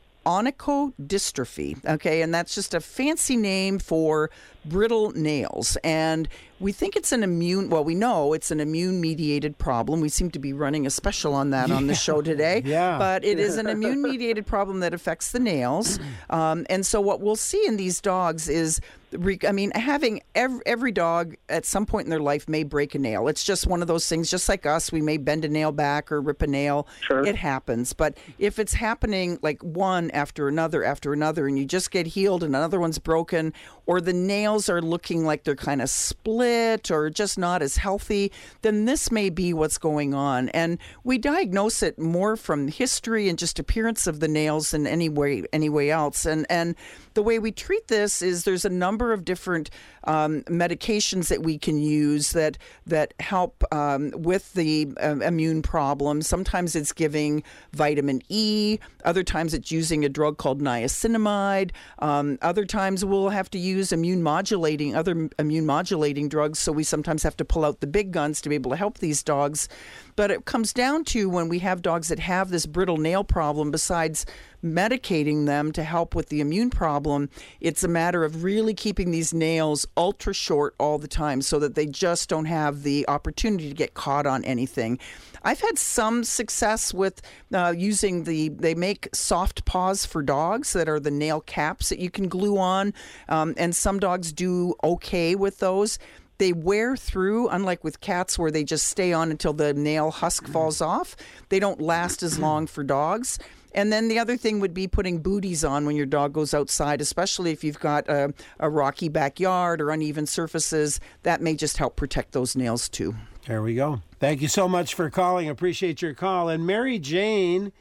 onychodystrophy, okay? And that's just a fancy name for brittle nails. And we think it's an immune, well, we know it's an immune-mediated problem. We seem to be running a special on that yeah. on the show today. Yeah. But it is an immune-mediated problem that affects the nails. Um, and so what we'll see in these dogs is, I mean, having every, every dog at some point in their life may break a nail. It's just one of those things, just like us. We may bend a nail back or rip a nail. Sure. It happens. But if it's happening like one after another after another, and you just get healed and another one's broken, or the nail nails are looking like they're kind of split or just not as healthy, then this may be what's going on. And we diagnose it more from history and just appearance of the nails than any way, any way else. And, and the way we treat this is there's a number of different um, medications that we can use that that help um, with the uh, immune problem. Sometimes it's giving vitamin E. Other times it's using a drug called niacinamide. Um, other times we'll have to use immune modulating, other immune modulating drugs. So we sometimes have to pull out the big guns to be able to help these dogs. But it comes down to when we have dogs that have this brittle nail problem, besides medicating them to help with the immune problem, it's a matter of really keeping these nails ultra short all the time so that they just don't have the opportunity to get caught on anything. I've had some success with uh, using the, they make soft paws for dogs that are the nail caps that you can glue on, um, and some dogs do okay with those. They wear through, unlike with cats where they just stay on until the nail husk falls off. They don't last as long for dogs. And then the other thing would be putting booties on when your dog goes outside, especially if you've got a, a rocky backyard or uneven surfaces. That may just help protect those nails too. There we go. Thank you so much for calling. Appreciate your call. And Mary Jane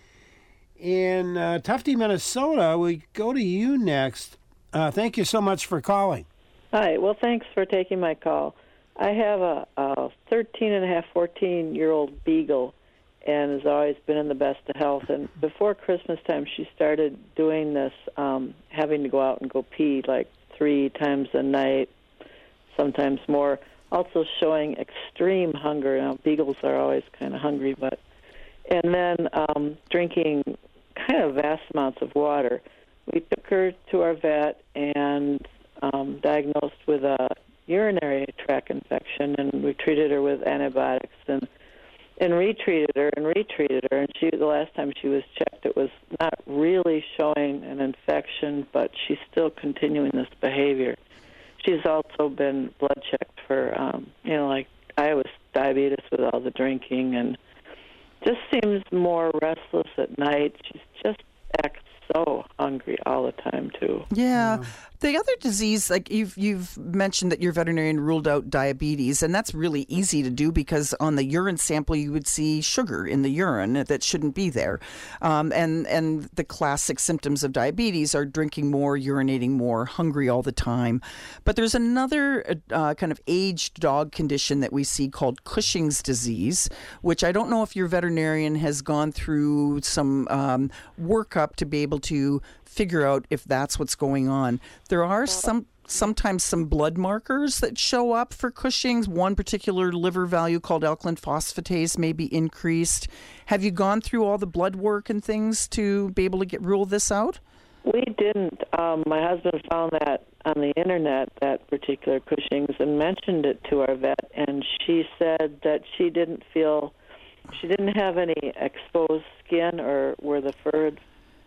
in uh, Tufty, Minnesota, we go to you next. Uh, thank you so much for calling. Hi. Well, thanks for taking my call. I have a, a thirteen and a half, fourteen-year-old beagle, and has always been in the best of health. And before Christmas time, she started doing this, um, having to go out and go pee like three times a night, sometimes more. Also showing extreme hunger. Now, beagles are always kind of hungry, but and then um, drinking kind of vast amounts of water. We took her to our vet and um, diagnosed with a urinary tract infection, and we treated her with antibiotics and and retreated her and retreated her. And she, the last time she was checked, it was not really showing an infection, but she's still continuing this behavior. She's also been blood checked for, um, you know, like I was diabetes with all the drinking, and just seems more restless at night. She's just acts so hungry all the time, too. Yeah. yeah. The other disease, like you've you've mentioned that your veterinarian ruled out diabetes, and that's really easy to do because on the urine sample you would see sugar in the urine that shouldn't be there. Um, and, and the classic symptoms of diabetes are drinking more, urinating more, hungry all the time. But there's another uh, kind of aged dog condition that we see called Cushing's disease, which I don't know if your veterinarian has gone through some um, workup to be able to figure out if that's what's going on. There are some sometimes some blood markers that show up for Cushing's. One particular liver value called alkaline phosphatase may be increased. Have you gone through all the blood work and things to be able to get rule this out? We didn't. Um, my husband found that on the internet, that particular Cushing's, and mentioned it to our vet, and she said that she didn't feel, she didn't have any exposed skin or where the fur had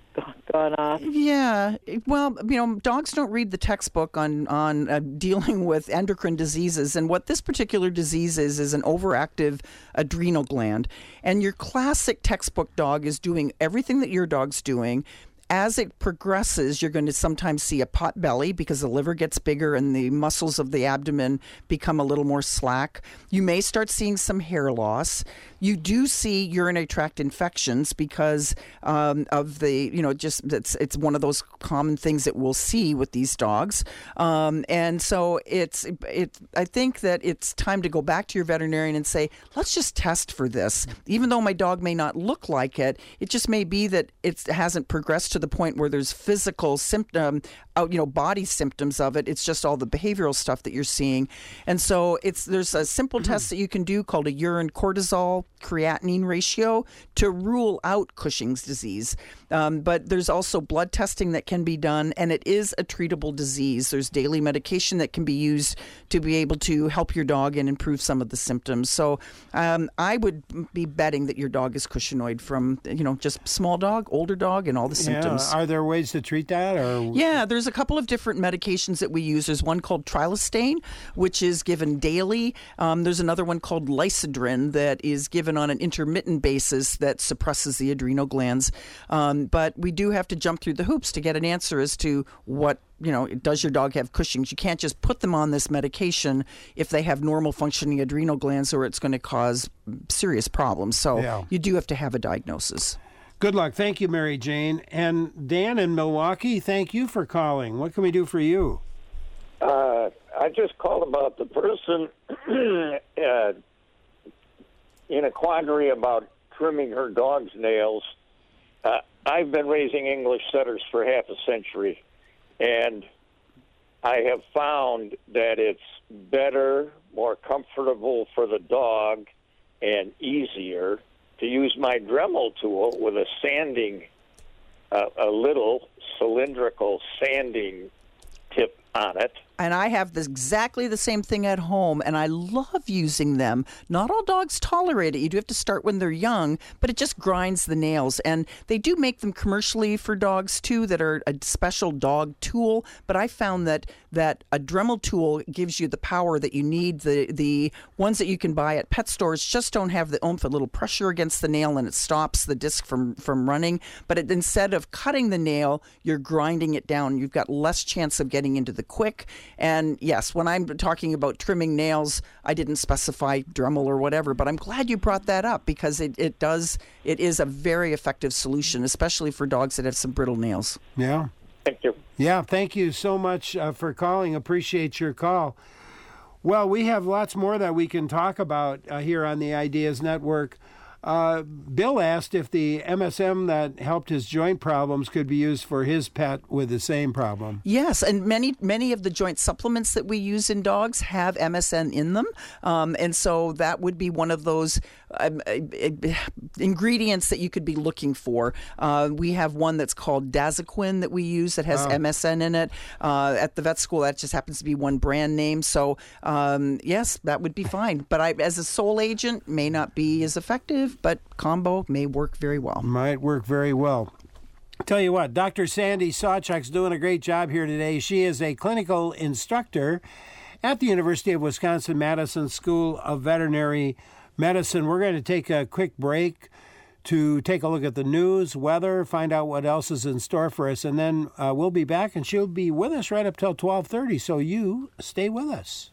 gone off. Yeah. Well, you know, dogs don't read the textbook on, on uh, dealing with endocrine diseases. And what this particular disease is, is an overactive adrenal gland. And your classic textbook dog is doing everything that your dog's doing. As it progresses, you're going to sometimes see a pot belly because the liver gets bigger and the muscles of the abdomen become a little more slack. You may start seeing some hair loss. You do see urinary tract infections because um, of the, you know, just it's it's one of those common things that we'll see with these dogs. Um, and so it's it. I think that it's time to go back to your veterinarian and say, let's just test for this. Even though my dog may not look like it, it just may be that it hasn't progressed to the point where there's physical symptom, out, you know, body symptoms of it. It's just all the behavioral stuff that you're seeing. And so it's there's a simple mm-hmm. test that you can do called a urine cortisol creatinine ratio to rule out Cushing's disease. Um, but there's also blood testing that can be done, and it is a treatable disease. There's daily medication that can be used to be able to help your dog and improve some of the symptoms. So um, I would be betting that your dog is Cushionoid from, you know, just small dog, older dog, and all the symptoms. Yeah. Are there ways to treat that? Or Yeah, there's there's a couple of different medications that we use. There's one called Trilostane, which is given daily. Um, there's another one called Lysidrin that is given on an intermittent basis that suppresses the adrenal glands. Um, but we do have to jump through the hoops to get an answer as to what, you know, does your dog have Cushing's? You can't just put them on this medication if they have normal functioning adrenal glands, or it's going to cause serious problems. So Yeah. you do have to have a diagnosis. Good luck. Thank you, Mary Jane. And Dan in Milwaukee, thank you for calling. What can we do for you? Uh, I just called about the person uh, in a quandary about trimming her dog's nails. Uh, I've been raising English setters for half a century, and I have found that it's better, more comfortable for the dog, and easier to use my Dremel tool with a sanding, uh, a little cylindrical sanding tip on it. And I have this, exactly the same thing at home, and I love using them. Not all dogs tolerate it. You do have to start when they're young, but it just grinds the nails. And they do make them commercially for dogs, too, that are a special dog tool. But I found that that a Dremel tool gives you the power that you need. The the ones that you can buy at pet stores just don't have the oomph, a little pressure against the nail, and it stops the disc from, from running. But it, instead of cutting the nail, you're grinding it down. You've got less chance of getting into the quick. And yes, when I'm talking about trimming nails, I didn't specify Dremel or whatever, but I'm glad you brought that up because it, it does, it is a very effective solution, especially for dogs that have some brittle nails. Yeah. Thank you. Yeah, thank you so much uh, for calling. Appreciate your call. Well, we have lots more that we can talk about uh, here on the Ideas Network. Uh, Bill asked if the M S M that helped his joint problems could be used for his pet with the same problem. Yes, and many many of the joint supplements that we use in dogs have M S M in them, um, and so that would be one of those um, uh, ingredients that you could be looking for. Uh, we have one that's called Dazaquin that we use that has Oh. M S M in it. Uh, at the vet school, that just happens to be one brand name. So um, yes, that would be fine. But I, as a sole agent, may not be as effective. But combo may work very well. Might work very well. Tell you what, Doctor Sandy Sawchuk's doing a great job here today. She is a clinical instructor at the University of Wisconsin-Madison School of Veterinary Medicine. We're going to take a quick break to take a look at the news, weather, find out what else is in store for us, and then uh, we'll be back, and she'll be with us right up till twelve thirty, so you stay with us.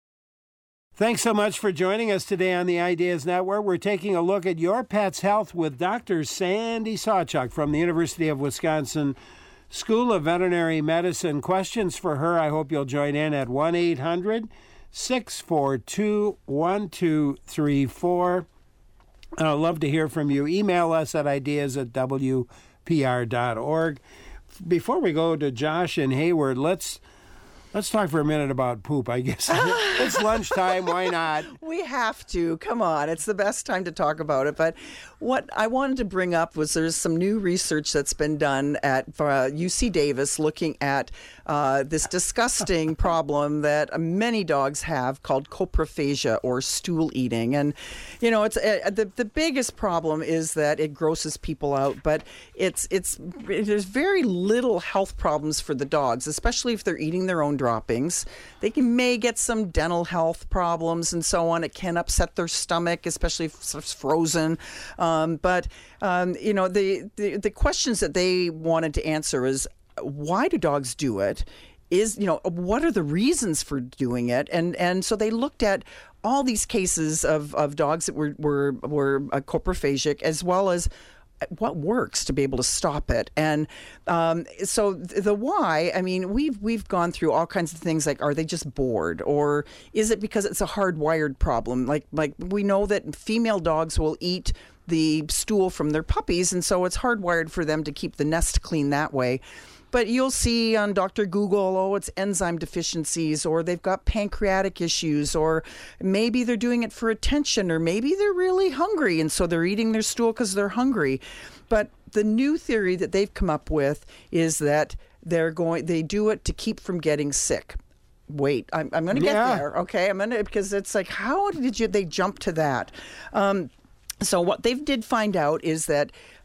Thanks so much for joining us today on the Ideas Network. We're taking a look at your pet's health with Doctor Sandy Sawchuk from the University of Wisconsin School of Veterinary Medicine. Questions for her, I hope you'll join in at one eight hundred six four two one two three four. I'd love to hear from you. Email us at ideas at w p r dot org. Before we go to Josh and Hayward, let's Let's talk for a minute about poop, I guess. It's lunchtime. Why not? We have to. Come on. It's the best time to talk about it. But what I wanted to bring up was there's some new research that's been done at uh, U C Davis looking at uh, this disgusting problem that many dogs have called coprophagia, or stool eating. And, you know, it's uh, the, the biggest problem is that it grosses people out. But it's it's there's very little health problems for the dogs, especially if they're eating their own droppings. They can, may get some dental health problems and so on. It can upset their stomach, especially if it's frozen. Um, but, um, you know, the, the, the questions that they wanted to answer is, why do dogs do it? Is, you know, what are the reasons for doing it? And and so they looked at all these cases of, of dogs that were, were, were uh, coprophagic, as well as what works to be able to stop it. And um, so the why, I mean, we've we've gone through all kinds of things like, are they just bored? Or is it because it's a hardwired problem? Like, like we know that female dogs will eat the stool from their puppies, and so it's hardwired for them to keep the nest clean that way. But you'll see on Doctor Google, oh, it's enzyme deficiencies, or they've got pancreatic issues, or maybe they're doing it for attention, or maybe they're really hungry, and so they're eating their stool because they're hungry. But the new theory that they've come up with is that they're going, they do it to keep from getting sick. Wait, I'm, I'm going to get Yeah. there, okay? I'm going to, because it's like, how did you, they jump to that? Um, So what they did find out is that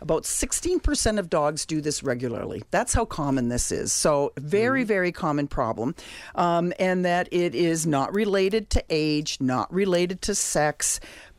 About sixteen percent of dogs do this regularly. That's how common this is. So very, very common problem. Um, and that it is not related to age, not related to sex.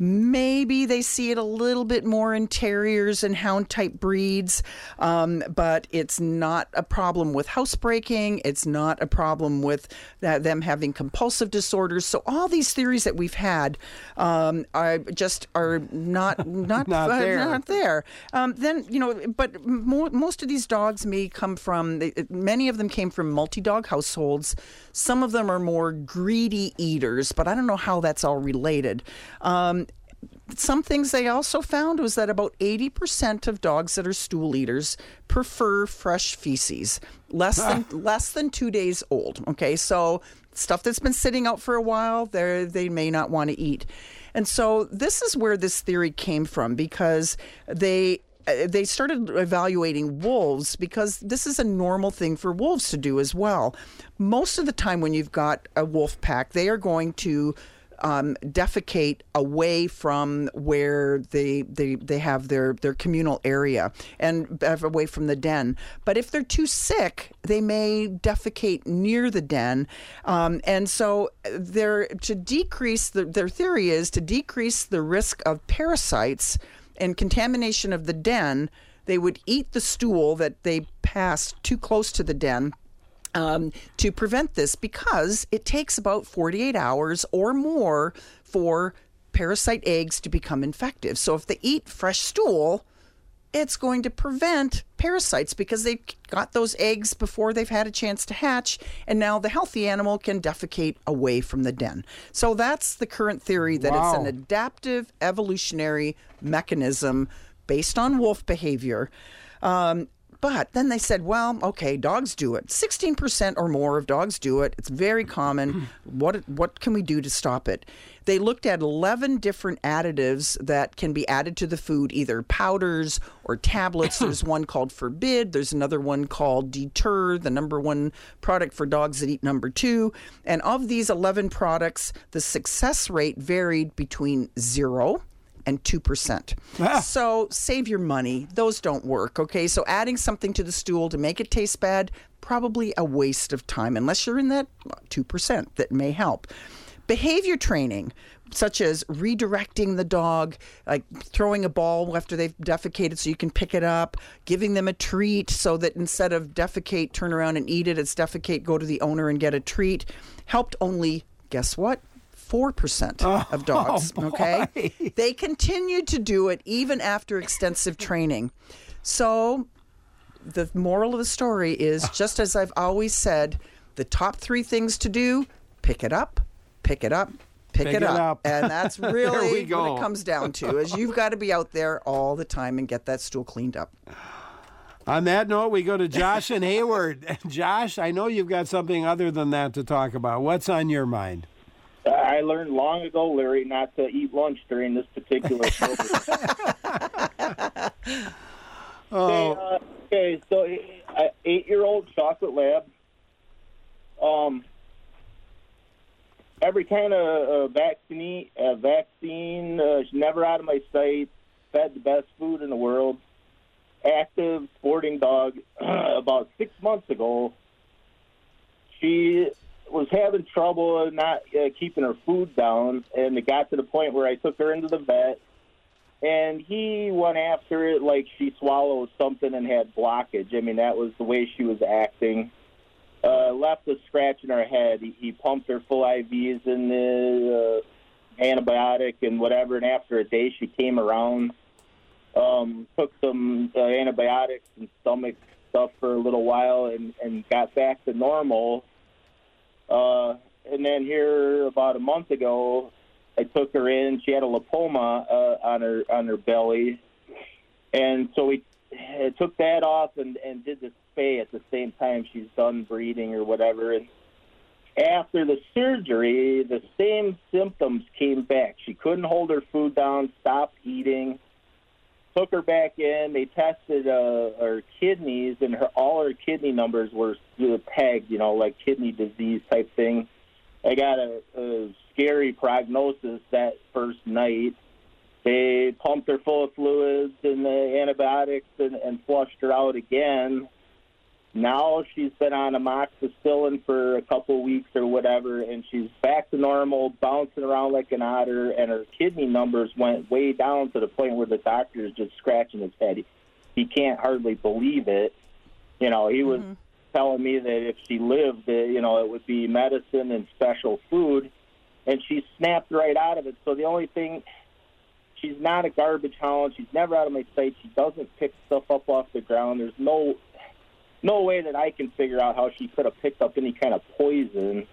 Maybe they see it a little bit more in terriers and hound-type breeds, um, but it's not a problem with housebreaking. It's not a problem with that, them having compulsive disorders. So all these theories that we've had um, are just are not not Not uh, there. Not there. Um, then you know, but mo- most of these dogs may come from. They, many of them came from multi-dog households. Some of them are more greedy eaters, but I don't know how that's all related. Um, Some things they also found was that about eighty percent of dogs that are stool eaters prefer fresh feces, less than less than two days old. Okay, so stuff that's been sitting out for a while, they they may not want to eat, and so this is where this theory came from because they. They started evaluating wolves because this is a normal thing for wolves to do as well. Most of the time when you've got a wolf pack, they are going to um, defecate away from where they, they they have their, their communal area and away from the den. But if they're too sick, they may defecate near the den. Um, and so they're, to decrease, the, their theory is to decrease the risk of parasites and contamination of the den, they would eat the stool that they passed too close to the den um, to prevent this because it takes about forty-eight hours or more for parasite eggs to become infective. So if they eat fresh stool, it's going to prevent parasites because they got those eggs before they've had a chance to hatch, and now the healthy animal can defecate away from the den. So that's the current theory, that Wow. it's an adaptive evolutionary mechanism based on wolf behavior. Um, But then they said, well, okay, dogs do it. sixteen percent or more of dogs do it. It's very common. What what can we do to stop it? They looked at eleven different additives that can be added to the food, either powders or tablets. There's one called Forbid. There's another one called Deter, the number one product for dogs that eat number two. And of these eleven products, the success rate varied between zero and two percent. Ah. So save your money. Those don't work, okay? So adding something to the stool to make it taste bad, probably a waste of time, unless you're in that two percent that may help. Behavior training, such as redirecting the dog, like throwing a ball after they've defecated so you can pick it up, giving them a treat so that instead of defecate, turn around and eat it, it's defecate, go to the owner and get a treat, helped only, guess what? four percent oh, of dogs, oh okay? They continued to do it even after extensive training. So the moral of the story is, just as I've always said, the top three things to do, pick it up, pick it up, pick, Pick it, it up. up. And that's There really we go. what it comes down to, is you've got to be out there all the time and get that stool cleaned up. On that note, we go to Josh and Hayward. Josh, I know you've got something other than that to talk about. What's on your mind? I learned long ago, Larry, not to eat lunch during this particular program. oh. Okay, uh, okay, so uh, eight-year-old chocolate lab. Um, every kind of uh, vaccine, uh, vaccine, uh, she's never out of my sight. Fed the best food in the world. Active sporting dog. About six months ago, she was having trouble not uh, keeping her food down, and it got to the point where I took her into the vet, and he went after it like she swallowed something and had blockage. I mean, that was the way she was acting. Uh, left a scratch in her head. He, he pumped her full I Vs and the uh, antibiotic and whatever, and after a day she came around, um, took some uh, antibiotics and stomach stuff for a little while and, and got back to normal. Uh, and then here about a month ago, I took her in. She had a lipoma uh, on her on her belly, and so we uh, took that off and, and did the spay at the same time she's done breeding or whatever. And after the surgery, the same symptoms came back. She couldn't hold her food down, stopped eating. Took her back in. They tested uh, her kidneys, and her all her kidney numbers were pegged, you know, like kidney disease type thing. I got a, a scary prognosis that first night. They pumped her full of fluids and the antibiotics and, and flushed her out again. Now she's been on amoxicillin for a couple of weeks or whatever, and she's back to normal, bouncing around like an otter, and her kidney numbers went way down to the point where the doctor is just scratching his head. He can't hardly believe it. You know, he was mm-hmm. telling me that if she lived, you know, it would be medicine and special food, and she snapped right out of it. So the only thing... She's not a garbage hound. She's never out of my sight. She doesn't pick stuff up off the ground. There's no no way that I can figure out how she could have picked up any kind of poison.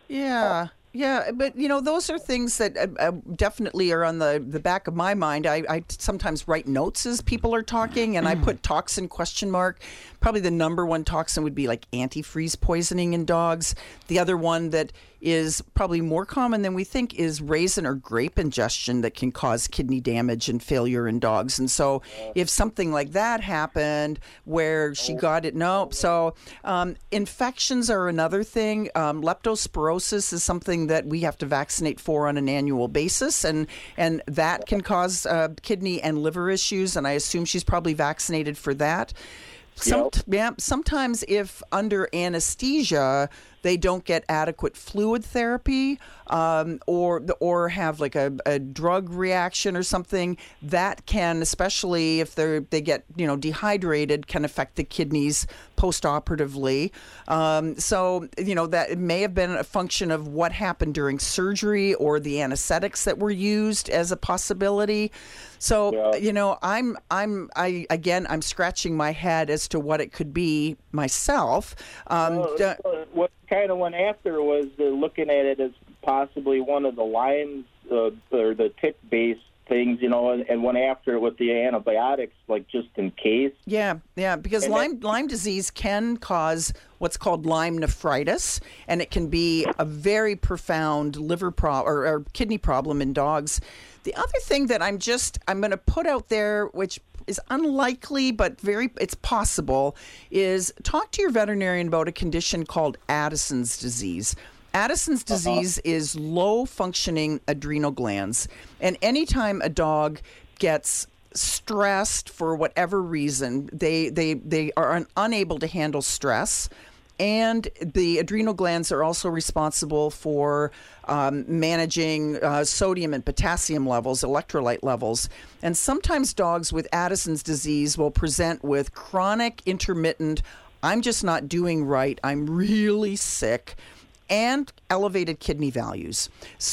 Yeah. Yeah, but, you know, those are things that uh, uh, definitely are on the, the back of my mind. I, I sometimes write notes as people are talking, and I put toxin question mark. Probably the number one toxin would be like antifreeze poisoning in dogs. The other one that is probably more common than we think is raisin or grape ingestion that can cause kidney damage and failure in dogs. And so if something like that happened where she got it, no. So um, infections are another thing. Um, leptospirosis is something that we have to vaccinate for on an annual basis, and, and that can cause uh, kidney and liver issues, and I assume she's probably vaccinated for that. Some, yep. yeah, sometimes if under anesthesia they don't get adequate fluid therapy um, or or have like a, a drug reaction or something, that can, especially if they they get you know dehydrated, can affect the kidneys post-operatively. Um, so you know that it may have been a function of what happened during surgery or the anesthetics that were used as a possibility. So yeah. you know, I'm I'm I again I'm scratching my head as to what it could be myself. Um, uh, what kind of went after was uh, looking at it as possibly one of the Lyme uh, or the tick-based things, you know, and, and went after it with the antibiotics, like just in case. Yeah, yeah, because and Lyme that, Lyme disease can cause what's called Lyme nephritis, and it can be a very profound liver pro- or, or kidney problem in dogs. The other thing that I'm just I'm going to put out there, which is unlikely but very it's possible, is talk to your veterinarian about a condition called Addison's disease. Addison's disease uh-huh. is low functioning adrenal glands, and anytime a dog gets stressed for whatever reason, they they they are un- unable to handle stress. And the adrenal glands are also responsible for um, managing uh, sodium and potassium levels, electrolyte levels. And sometimes dogs with Addison's disease will present with chronic, intermittent, I'm just not doing right, I'm really sick, and elevated kidney values.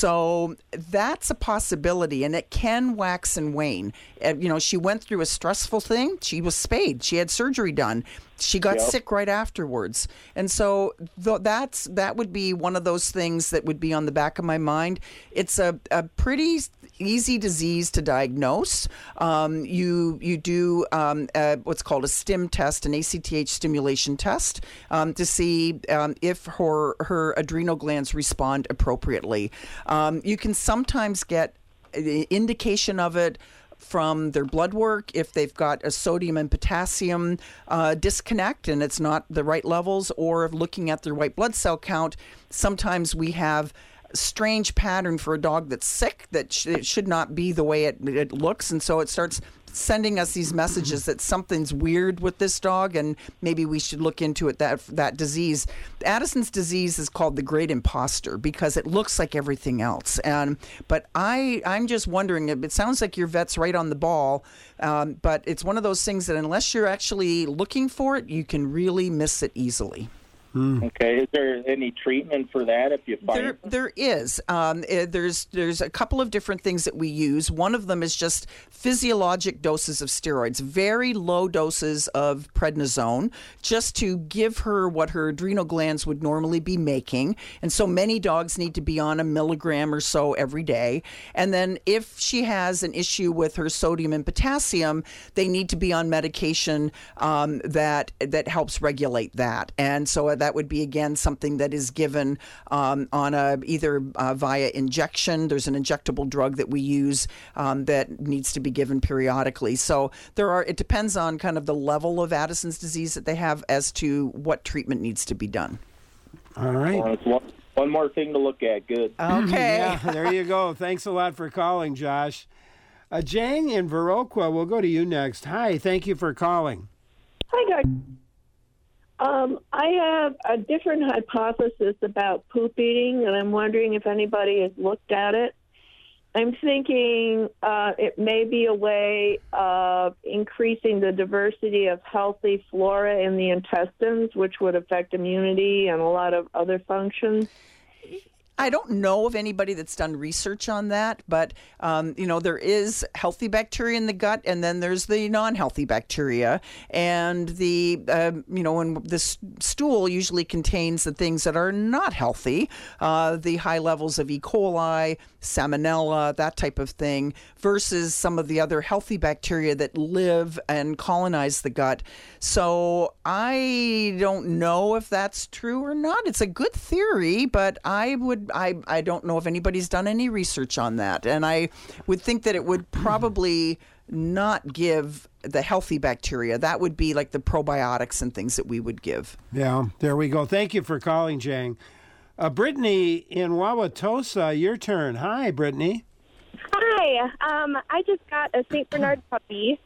So that's a possibility, and it can wax and wane. Uh, you know, she went through a stressful thing. She was spayed. She had surgery done. She got yep. sick right afterwards. And so th- that's that would be one of those things that would be on the back of my mind. It's a, a pretty easy disease to diagnose. Um, you you do um, uh, what's called a STIM test, an A C T H stimulation test, um, to see um, if her, her adrenal glands respond appropriately. Um, you can sometimes get an indication of it from their blood work if they've got a sodium and potassium uh, disconnect and it's not the right levels, or looking at their white blood cell count. Sometimes we have a strange pattern for a dog that's sick that sh- it should not be the way it, it looks, and so it starts sending us these messages that something's weird with this dog and maybe we should look into it, that that disease. Addison's disease is called the great imposter because it looks like everything else. And but I, I'm just wondering, it sounds like your vet's right on the ball, um, but it's one of those things that unless you're actually looking for it, you can really miss it easily. Mm. Okay. Is there any treatment for that if you find there? There is. Um, there's there's a couple of different things that we use. One of them is just physiologic doses of steroids, very low doses of prednisone, just to give her what her adrenal glands would normally be making. And so many dogs need to be on a milligram or so every day. And then if she has an issue with her sodium and potassium, they need to be on medication um, that that helps regulate that. And so that That would be, again, something that is given um, on a either uh, via injection. There's an injectable drug that we use um, that needs to be given periodically. So there are. It depends on kind of the level of Addison's disease that they have as to what treatment needs to be done. All right. Well, it's one, one more thing to look at. Good. Okay. Yeah, there you go. Thanks a lot for calling, Josh. Uh, Jane in Viroqua, we'll go to you next. Hi, thank you for calling. Hi, guys. Um, I have a different hypothesis about poop eating, and I'm wondering if anybody has looked at it. I'm thinking uh, it may be a way of increasing the diversity of healthy flora in the intestines, which would affect immunity and a lot of other functions. I don't know of anybody that's done research on that, but, um, you know, there is healthy bacteria in the gut, and then there's the non-healthy bacteria. And the, uh, you know, and this stool usually contains the things that are not healthy, uh, the high levels of E. coli, salmonella, that type of thing, versus some of the other healthy bacteria that live and colonize the gut. So I don't know if that's true or not. It's a good theory, but I would I, I don't know if anybody's done any research on that. And I would think that it would probably not give the healthy bacteria. That would be like the probiotics and things that we would give. Yeah, there we go. Thank you for calling, Jane. Uh, Brittany in Wauwatosa, your turn. Hi, Brittany. Hi. Um, I just got a Saint Bernard puppy,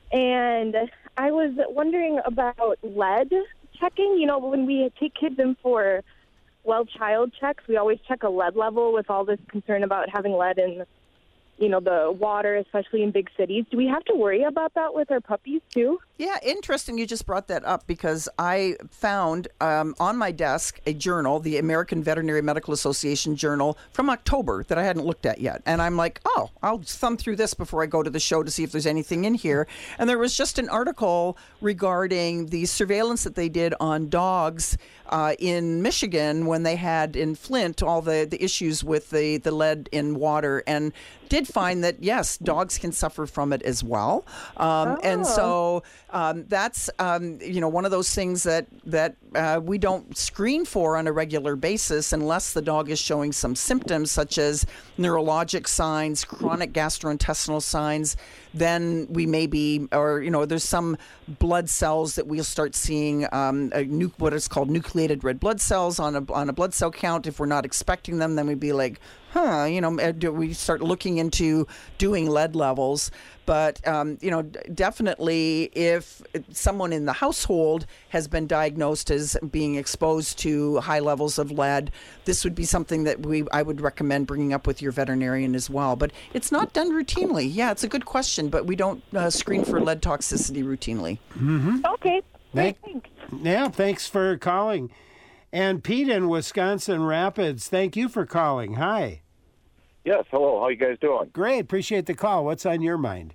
and I was wondering about lead checking. You know, when we take kids in for well child checks, we always check a lead level with all this concern about having lead in, you know, the water, especially in big cities. Do we have to worry about that with our puppies too? Yeah, interesting you just brought that up, because I found um, on my desk a journal, the American Veterinary Medical Association journal from October that I hadn't looked at yet. And I'm like, oh, I'll thumb through this before I go to the show to see if there's anything in here. And there was just an article regarding the surveillance that they did on dogs uh, in Michigan when they had in Flint all the, the issues with the, the lead in water, and did find that, yes, dogs can suffer from it as well. Um, oh. And so um, that's, um, you know, one of those things that, that uh, we don't screen for on a regular basis unless the dog is showing some symptoms such as neurologic signs, chronic gastrointestinal signs. Then we may be, or, you know, there's some blood cells that we'll start seeing, um, a nu- what is called nucleated red blood cells on a, on a blood cell count. If we're not expecting them, then we'd be like, huh, you know, do we start looking into doing lead levels. But, um, you know, definitely if someone in the household has been diagnosed as being exposed to high levels of lead, this would be something that we I would recommend bringing up with your veterinarian as well. But it's not done routinely. Yeah, it's a good question, but we don't uh, screen for lead toxicity routinely. Mm-hmm. Okay. Thank, yeah, thanks for calling. And Pete in Wisconsin Rapids, thank you for calling. Hi. Yes, hello. How you guys doing? Great. Appreciate the call. What's on your mind?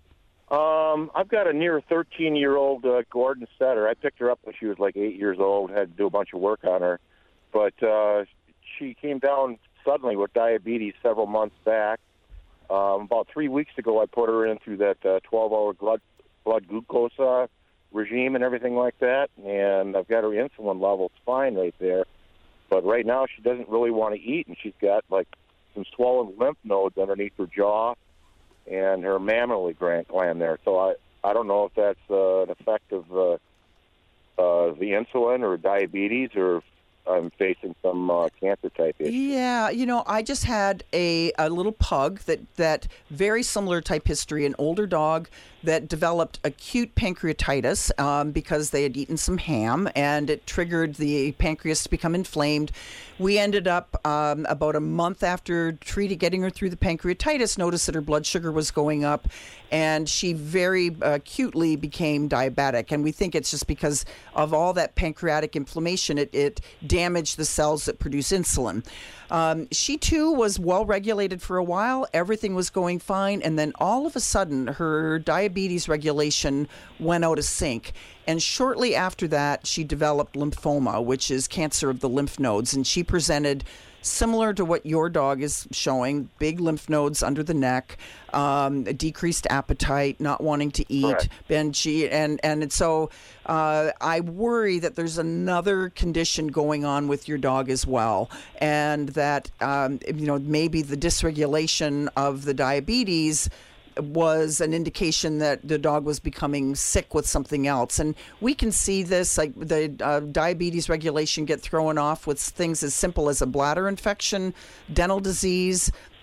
Um, I've got a near thirteen-year-old uh, Gordon setter. I picked her up when she was like eight years old, had to do a bunch of work on her. But uh, she came down suddenly with diabetes several months back. Um, about three weeks ago, I put her in through that uh, twelve-hour blood, blood glucose uh, regime and everything like that, and I've got her insulin levels fine right there. But right now, she doesn't really want to eat, and she's got, like, some swollen lymph nodes underneath her jaw and her mammary gland there. So I, I don't know if that's uh, an effect of uh, uh, the insulin or diabetes, or if I'm facing some uh, cancer type issue. Yeah, you know, I just had a, a little pug that, that very similar type history, an older dog that developed acute pancreatitis um, because they had eaten some ham, and it triggered the pancreas to become inflamed. We ended up um, about a month after treating, getting her through the pancreatitis, noticed that her blood sugar was going up, and she very acutely became diabetic. And we think it's just because of all that pancreatic inflammation, it, it damaged the cells that produce insulin. Um, she too was well regulated for a while. Everything was going fine. And then all of a sudden, her diabetes regulation went out of sync. And shortly after that, she developed lymphoma, which is cancer of the lymph nodes. And she presented similar to what your dog is showing, big lymph nodes under the neck, um, a decreased appetite, not wanting to eat. Correct. And she and and so uh, I worry that there's another condition going on with your dog as well, and that um, you know maybe the dysregulation of the diabetes was an indication that the dog was becoming sick with something else. And we can see this, like the uh, diabetes regulation get thrown off with things as simple as a bladder infection, dental disease,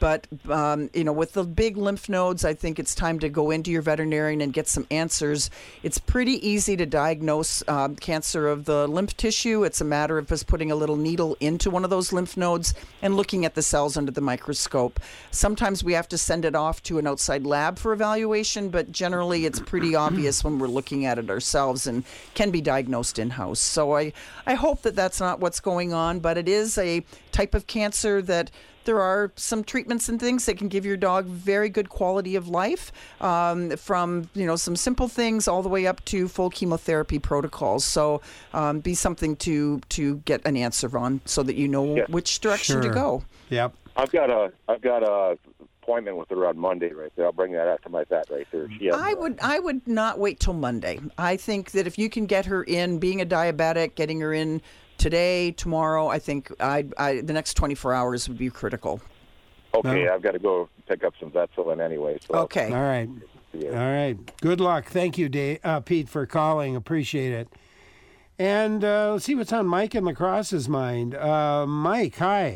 But, um, you know, with the big lymph nodes, I think it's time to go into your veterinarian and get some answers. It's pretty easy to diagnose um, cancer of the lymph tissue. It's a matter of just putting a little needle into one of those lymph nodes and looking at the cells under the microscope. Sometimes we have to send it off to an outside lab for evaluation, but generally it's pretty obvious when we're looking at it ourselves and can be diagnosed in-house. So I, I hope that that's not what's going on, but it is a type of cancer that there are some treatments and things that can give your dog very good quality of life, um, from, you know, some simple things all the way up to full chemotherapy protocols. So um, be something to to get an answer on so that you know Yeah. which direction Sure. to go. Yep. I've got a I've got a appointment with her on Monday right there. I'll bring that out to my vet right there. She has I would I would not wait till Monday. I think that if you can get her in, being a diabetic, getting her in today, tomorrow, I think I, I the next twenty-four hours would be critical. Okay, No. I've got to go pick up some Vetsolin anyway. So Okay. All right. Yeah. All right. Good luck. Thank you, Dave, uh, Pete, for calling. Appreciate it. And uh, let's see what's on Mike and Lacrosse's mind. Uh, Mike, hi.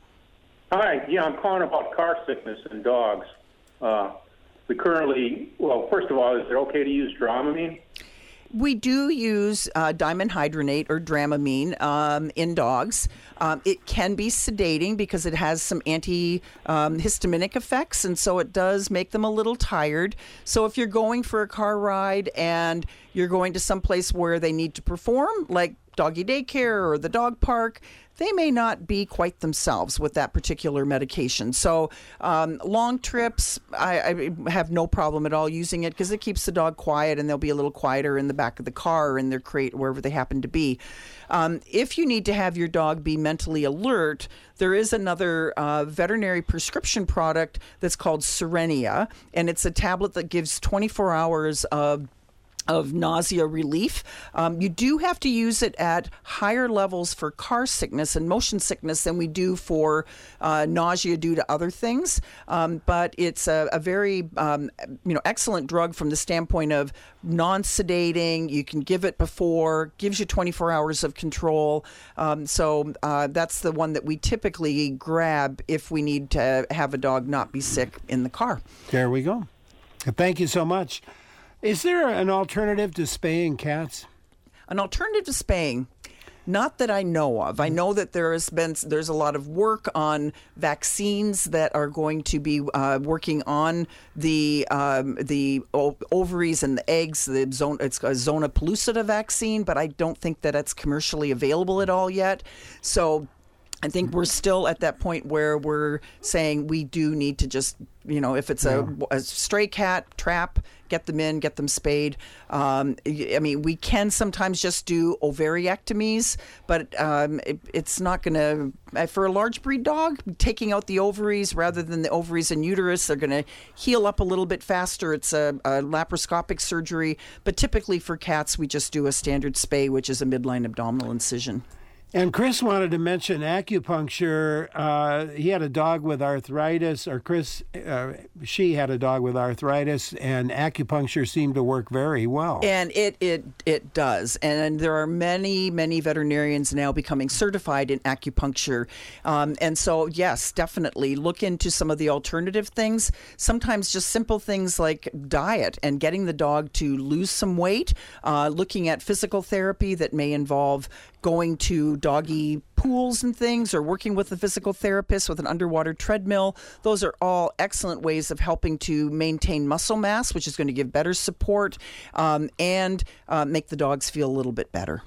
Hi, yeah, I'm calling about car sickness in dogs. Uh, we currently, well, first of all, is it okay to use Dramamine? We do use uh, dimenhydrinate or Dramamine um, in dogs. Um, it can be sedating because it has some antihistaminic effects, and so it does make them a little tired. So if you're going for a car ride and you're going to some place where they need to perform, like doggy daycare or the dog park, they may not be quite themselves with that particular medication. So um, long trips, I, I have no problem at all using it because it keeps the dog quiet and they'll be a little quieter in the back of the car or in their crate, wherever they happen to be. Um, if you need to have your dog be mentally alert, there is another uh, veterinary prescription product that's called Serenia, and it's a tablet that gives twenty-four hours of of nausea relief. Um, you do have to use it at higher levels for car sickness and motion sickness than we do for uh, nausea due to other things. Um, but it's a, a very um, you know excellent drug from the standpoint of non-sedating. You can give it before, gives you twenty-four hours of control. Um, so uh, that's the one that we typically grab if we need to have a dog not be sick in the car. There we go. Thank you so much. Is there an alternative to spaying cats? An alternative to spaying? Not that I know of. I know that there has been there's a lot of work on vaccines that are going to be uh, working on the um, the o- ovaries and the eggs. The zone it's a zona pellucida vaccine, but I don't think that it's commercially available at all yet. So I think we're still at that point where we're saying we do need to just, you know, if it's a, a stray cat, trap, get them in, get them spayed. Um, I mean, we can sometimes just do ovariectomies, but um, it, it's not going to, for a large breed dog, taking out the ovaries rather than the ovaries and uterus, they're going to heal up a little bit faster. It's a, a laparoscopic surgery, but typically for cats, we just do a standard spay, which is a midline abdominal incision. And Chris wanted to mention acupuncture. Uh, he had a dog with arthritis, or Chris, uh, she had a dog with arthritis, and acupuncture seemed to work very well. And it it it does. And there are many, many veterinarians now becoming certified in acupuncture. Um, and so, yes, definitely look into some of the alternative things. Sometimes just simple things like diet and getting the dog to lose some weight, uh, looking at physical therapy that may involve going to doggy pools and things, or working with a physical therapist with an underwater treadmill. Those are all excellent ways of helping to maintain muscle mass, which is going to give better support um, and uh, make the dogs feel a little bit better.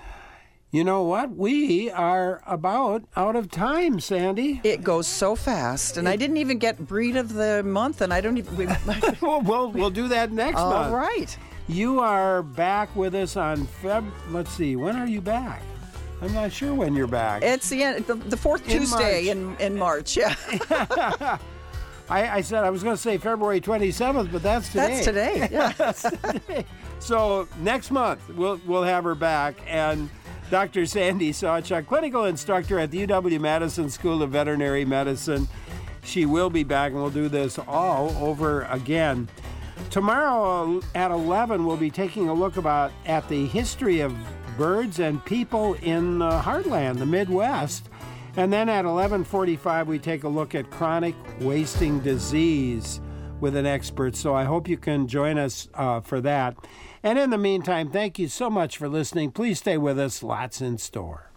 You know what? We are about out of time, Sandy. It goes so fast, and I didn't even get breed of the month, and I don't even... We, well, we'll, we'll do that next all month. All right. You are back with us on Feb... Let's see, when are you back? I'm not sure when you're back. It's the end, the, the fourth in Tuesday March. in, in March, yeah. I, I said I was going to say February twenty-seventh, but that's today. That's today, yeah. That's today. So next month, we'll we'll have her back. And Doctor Sandy Sawchuk, clinical instructor at the U W-Madison School of Veterinary Medicine. She will be back, and we'll do this all over again. Tomorrow at eleven, we'll be taking a look about at the history of birds and people in the heartland, the Midwest. And then at eleven forty-five, we take a look at chronic wasting disease with an expert. So I hope you can join us uh, for that. And in the meantime, thank you so much for listening. Please stay with us. Lots in store.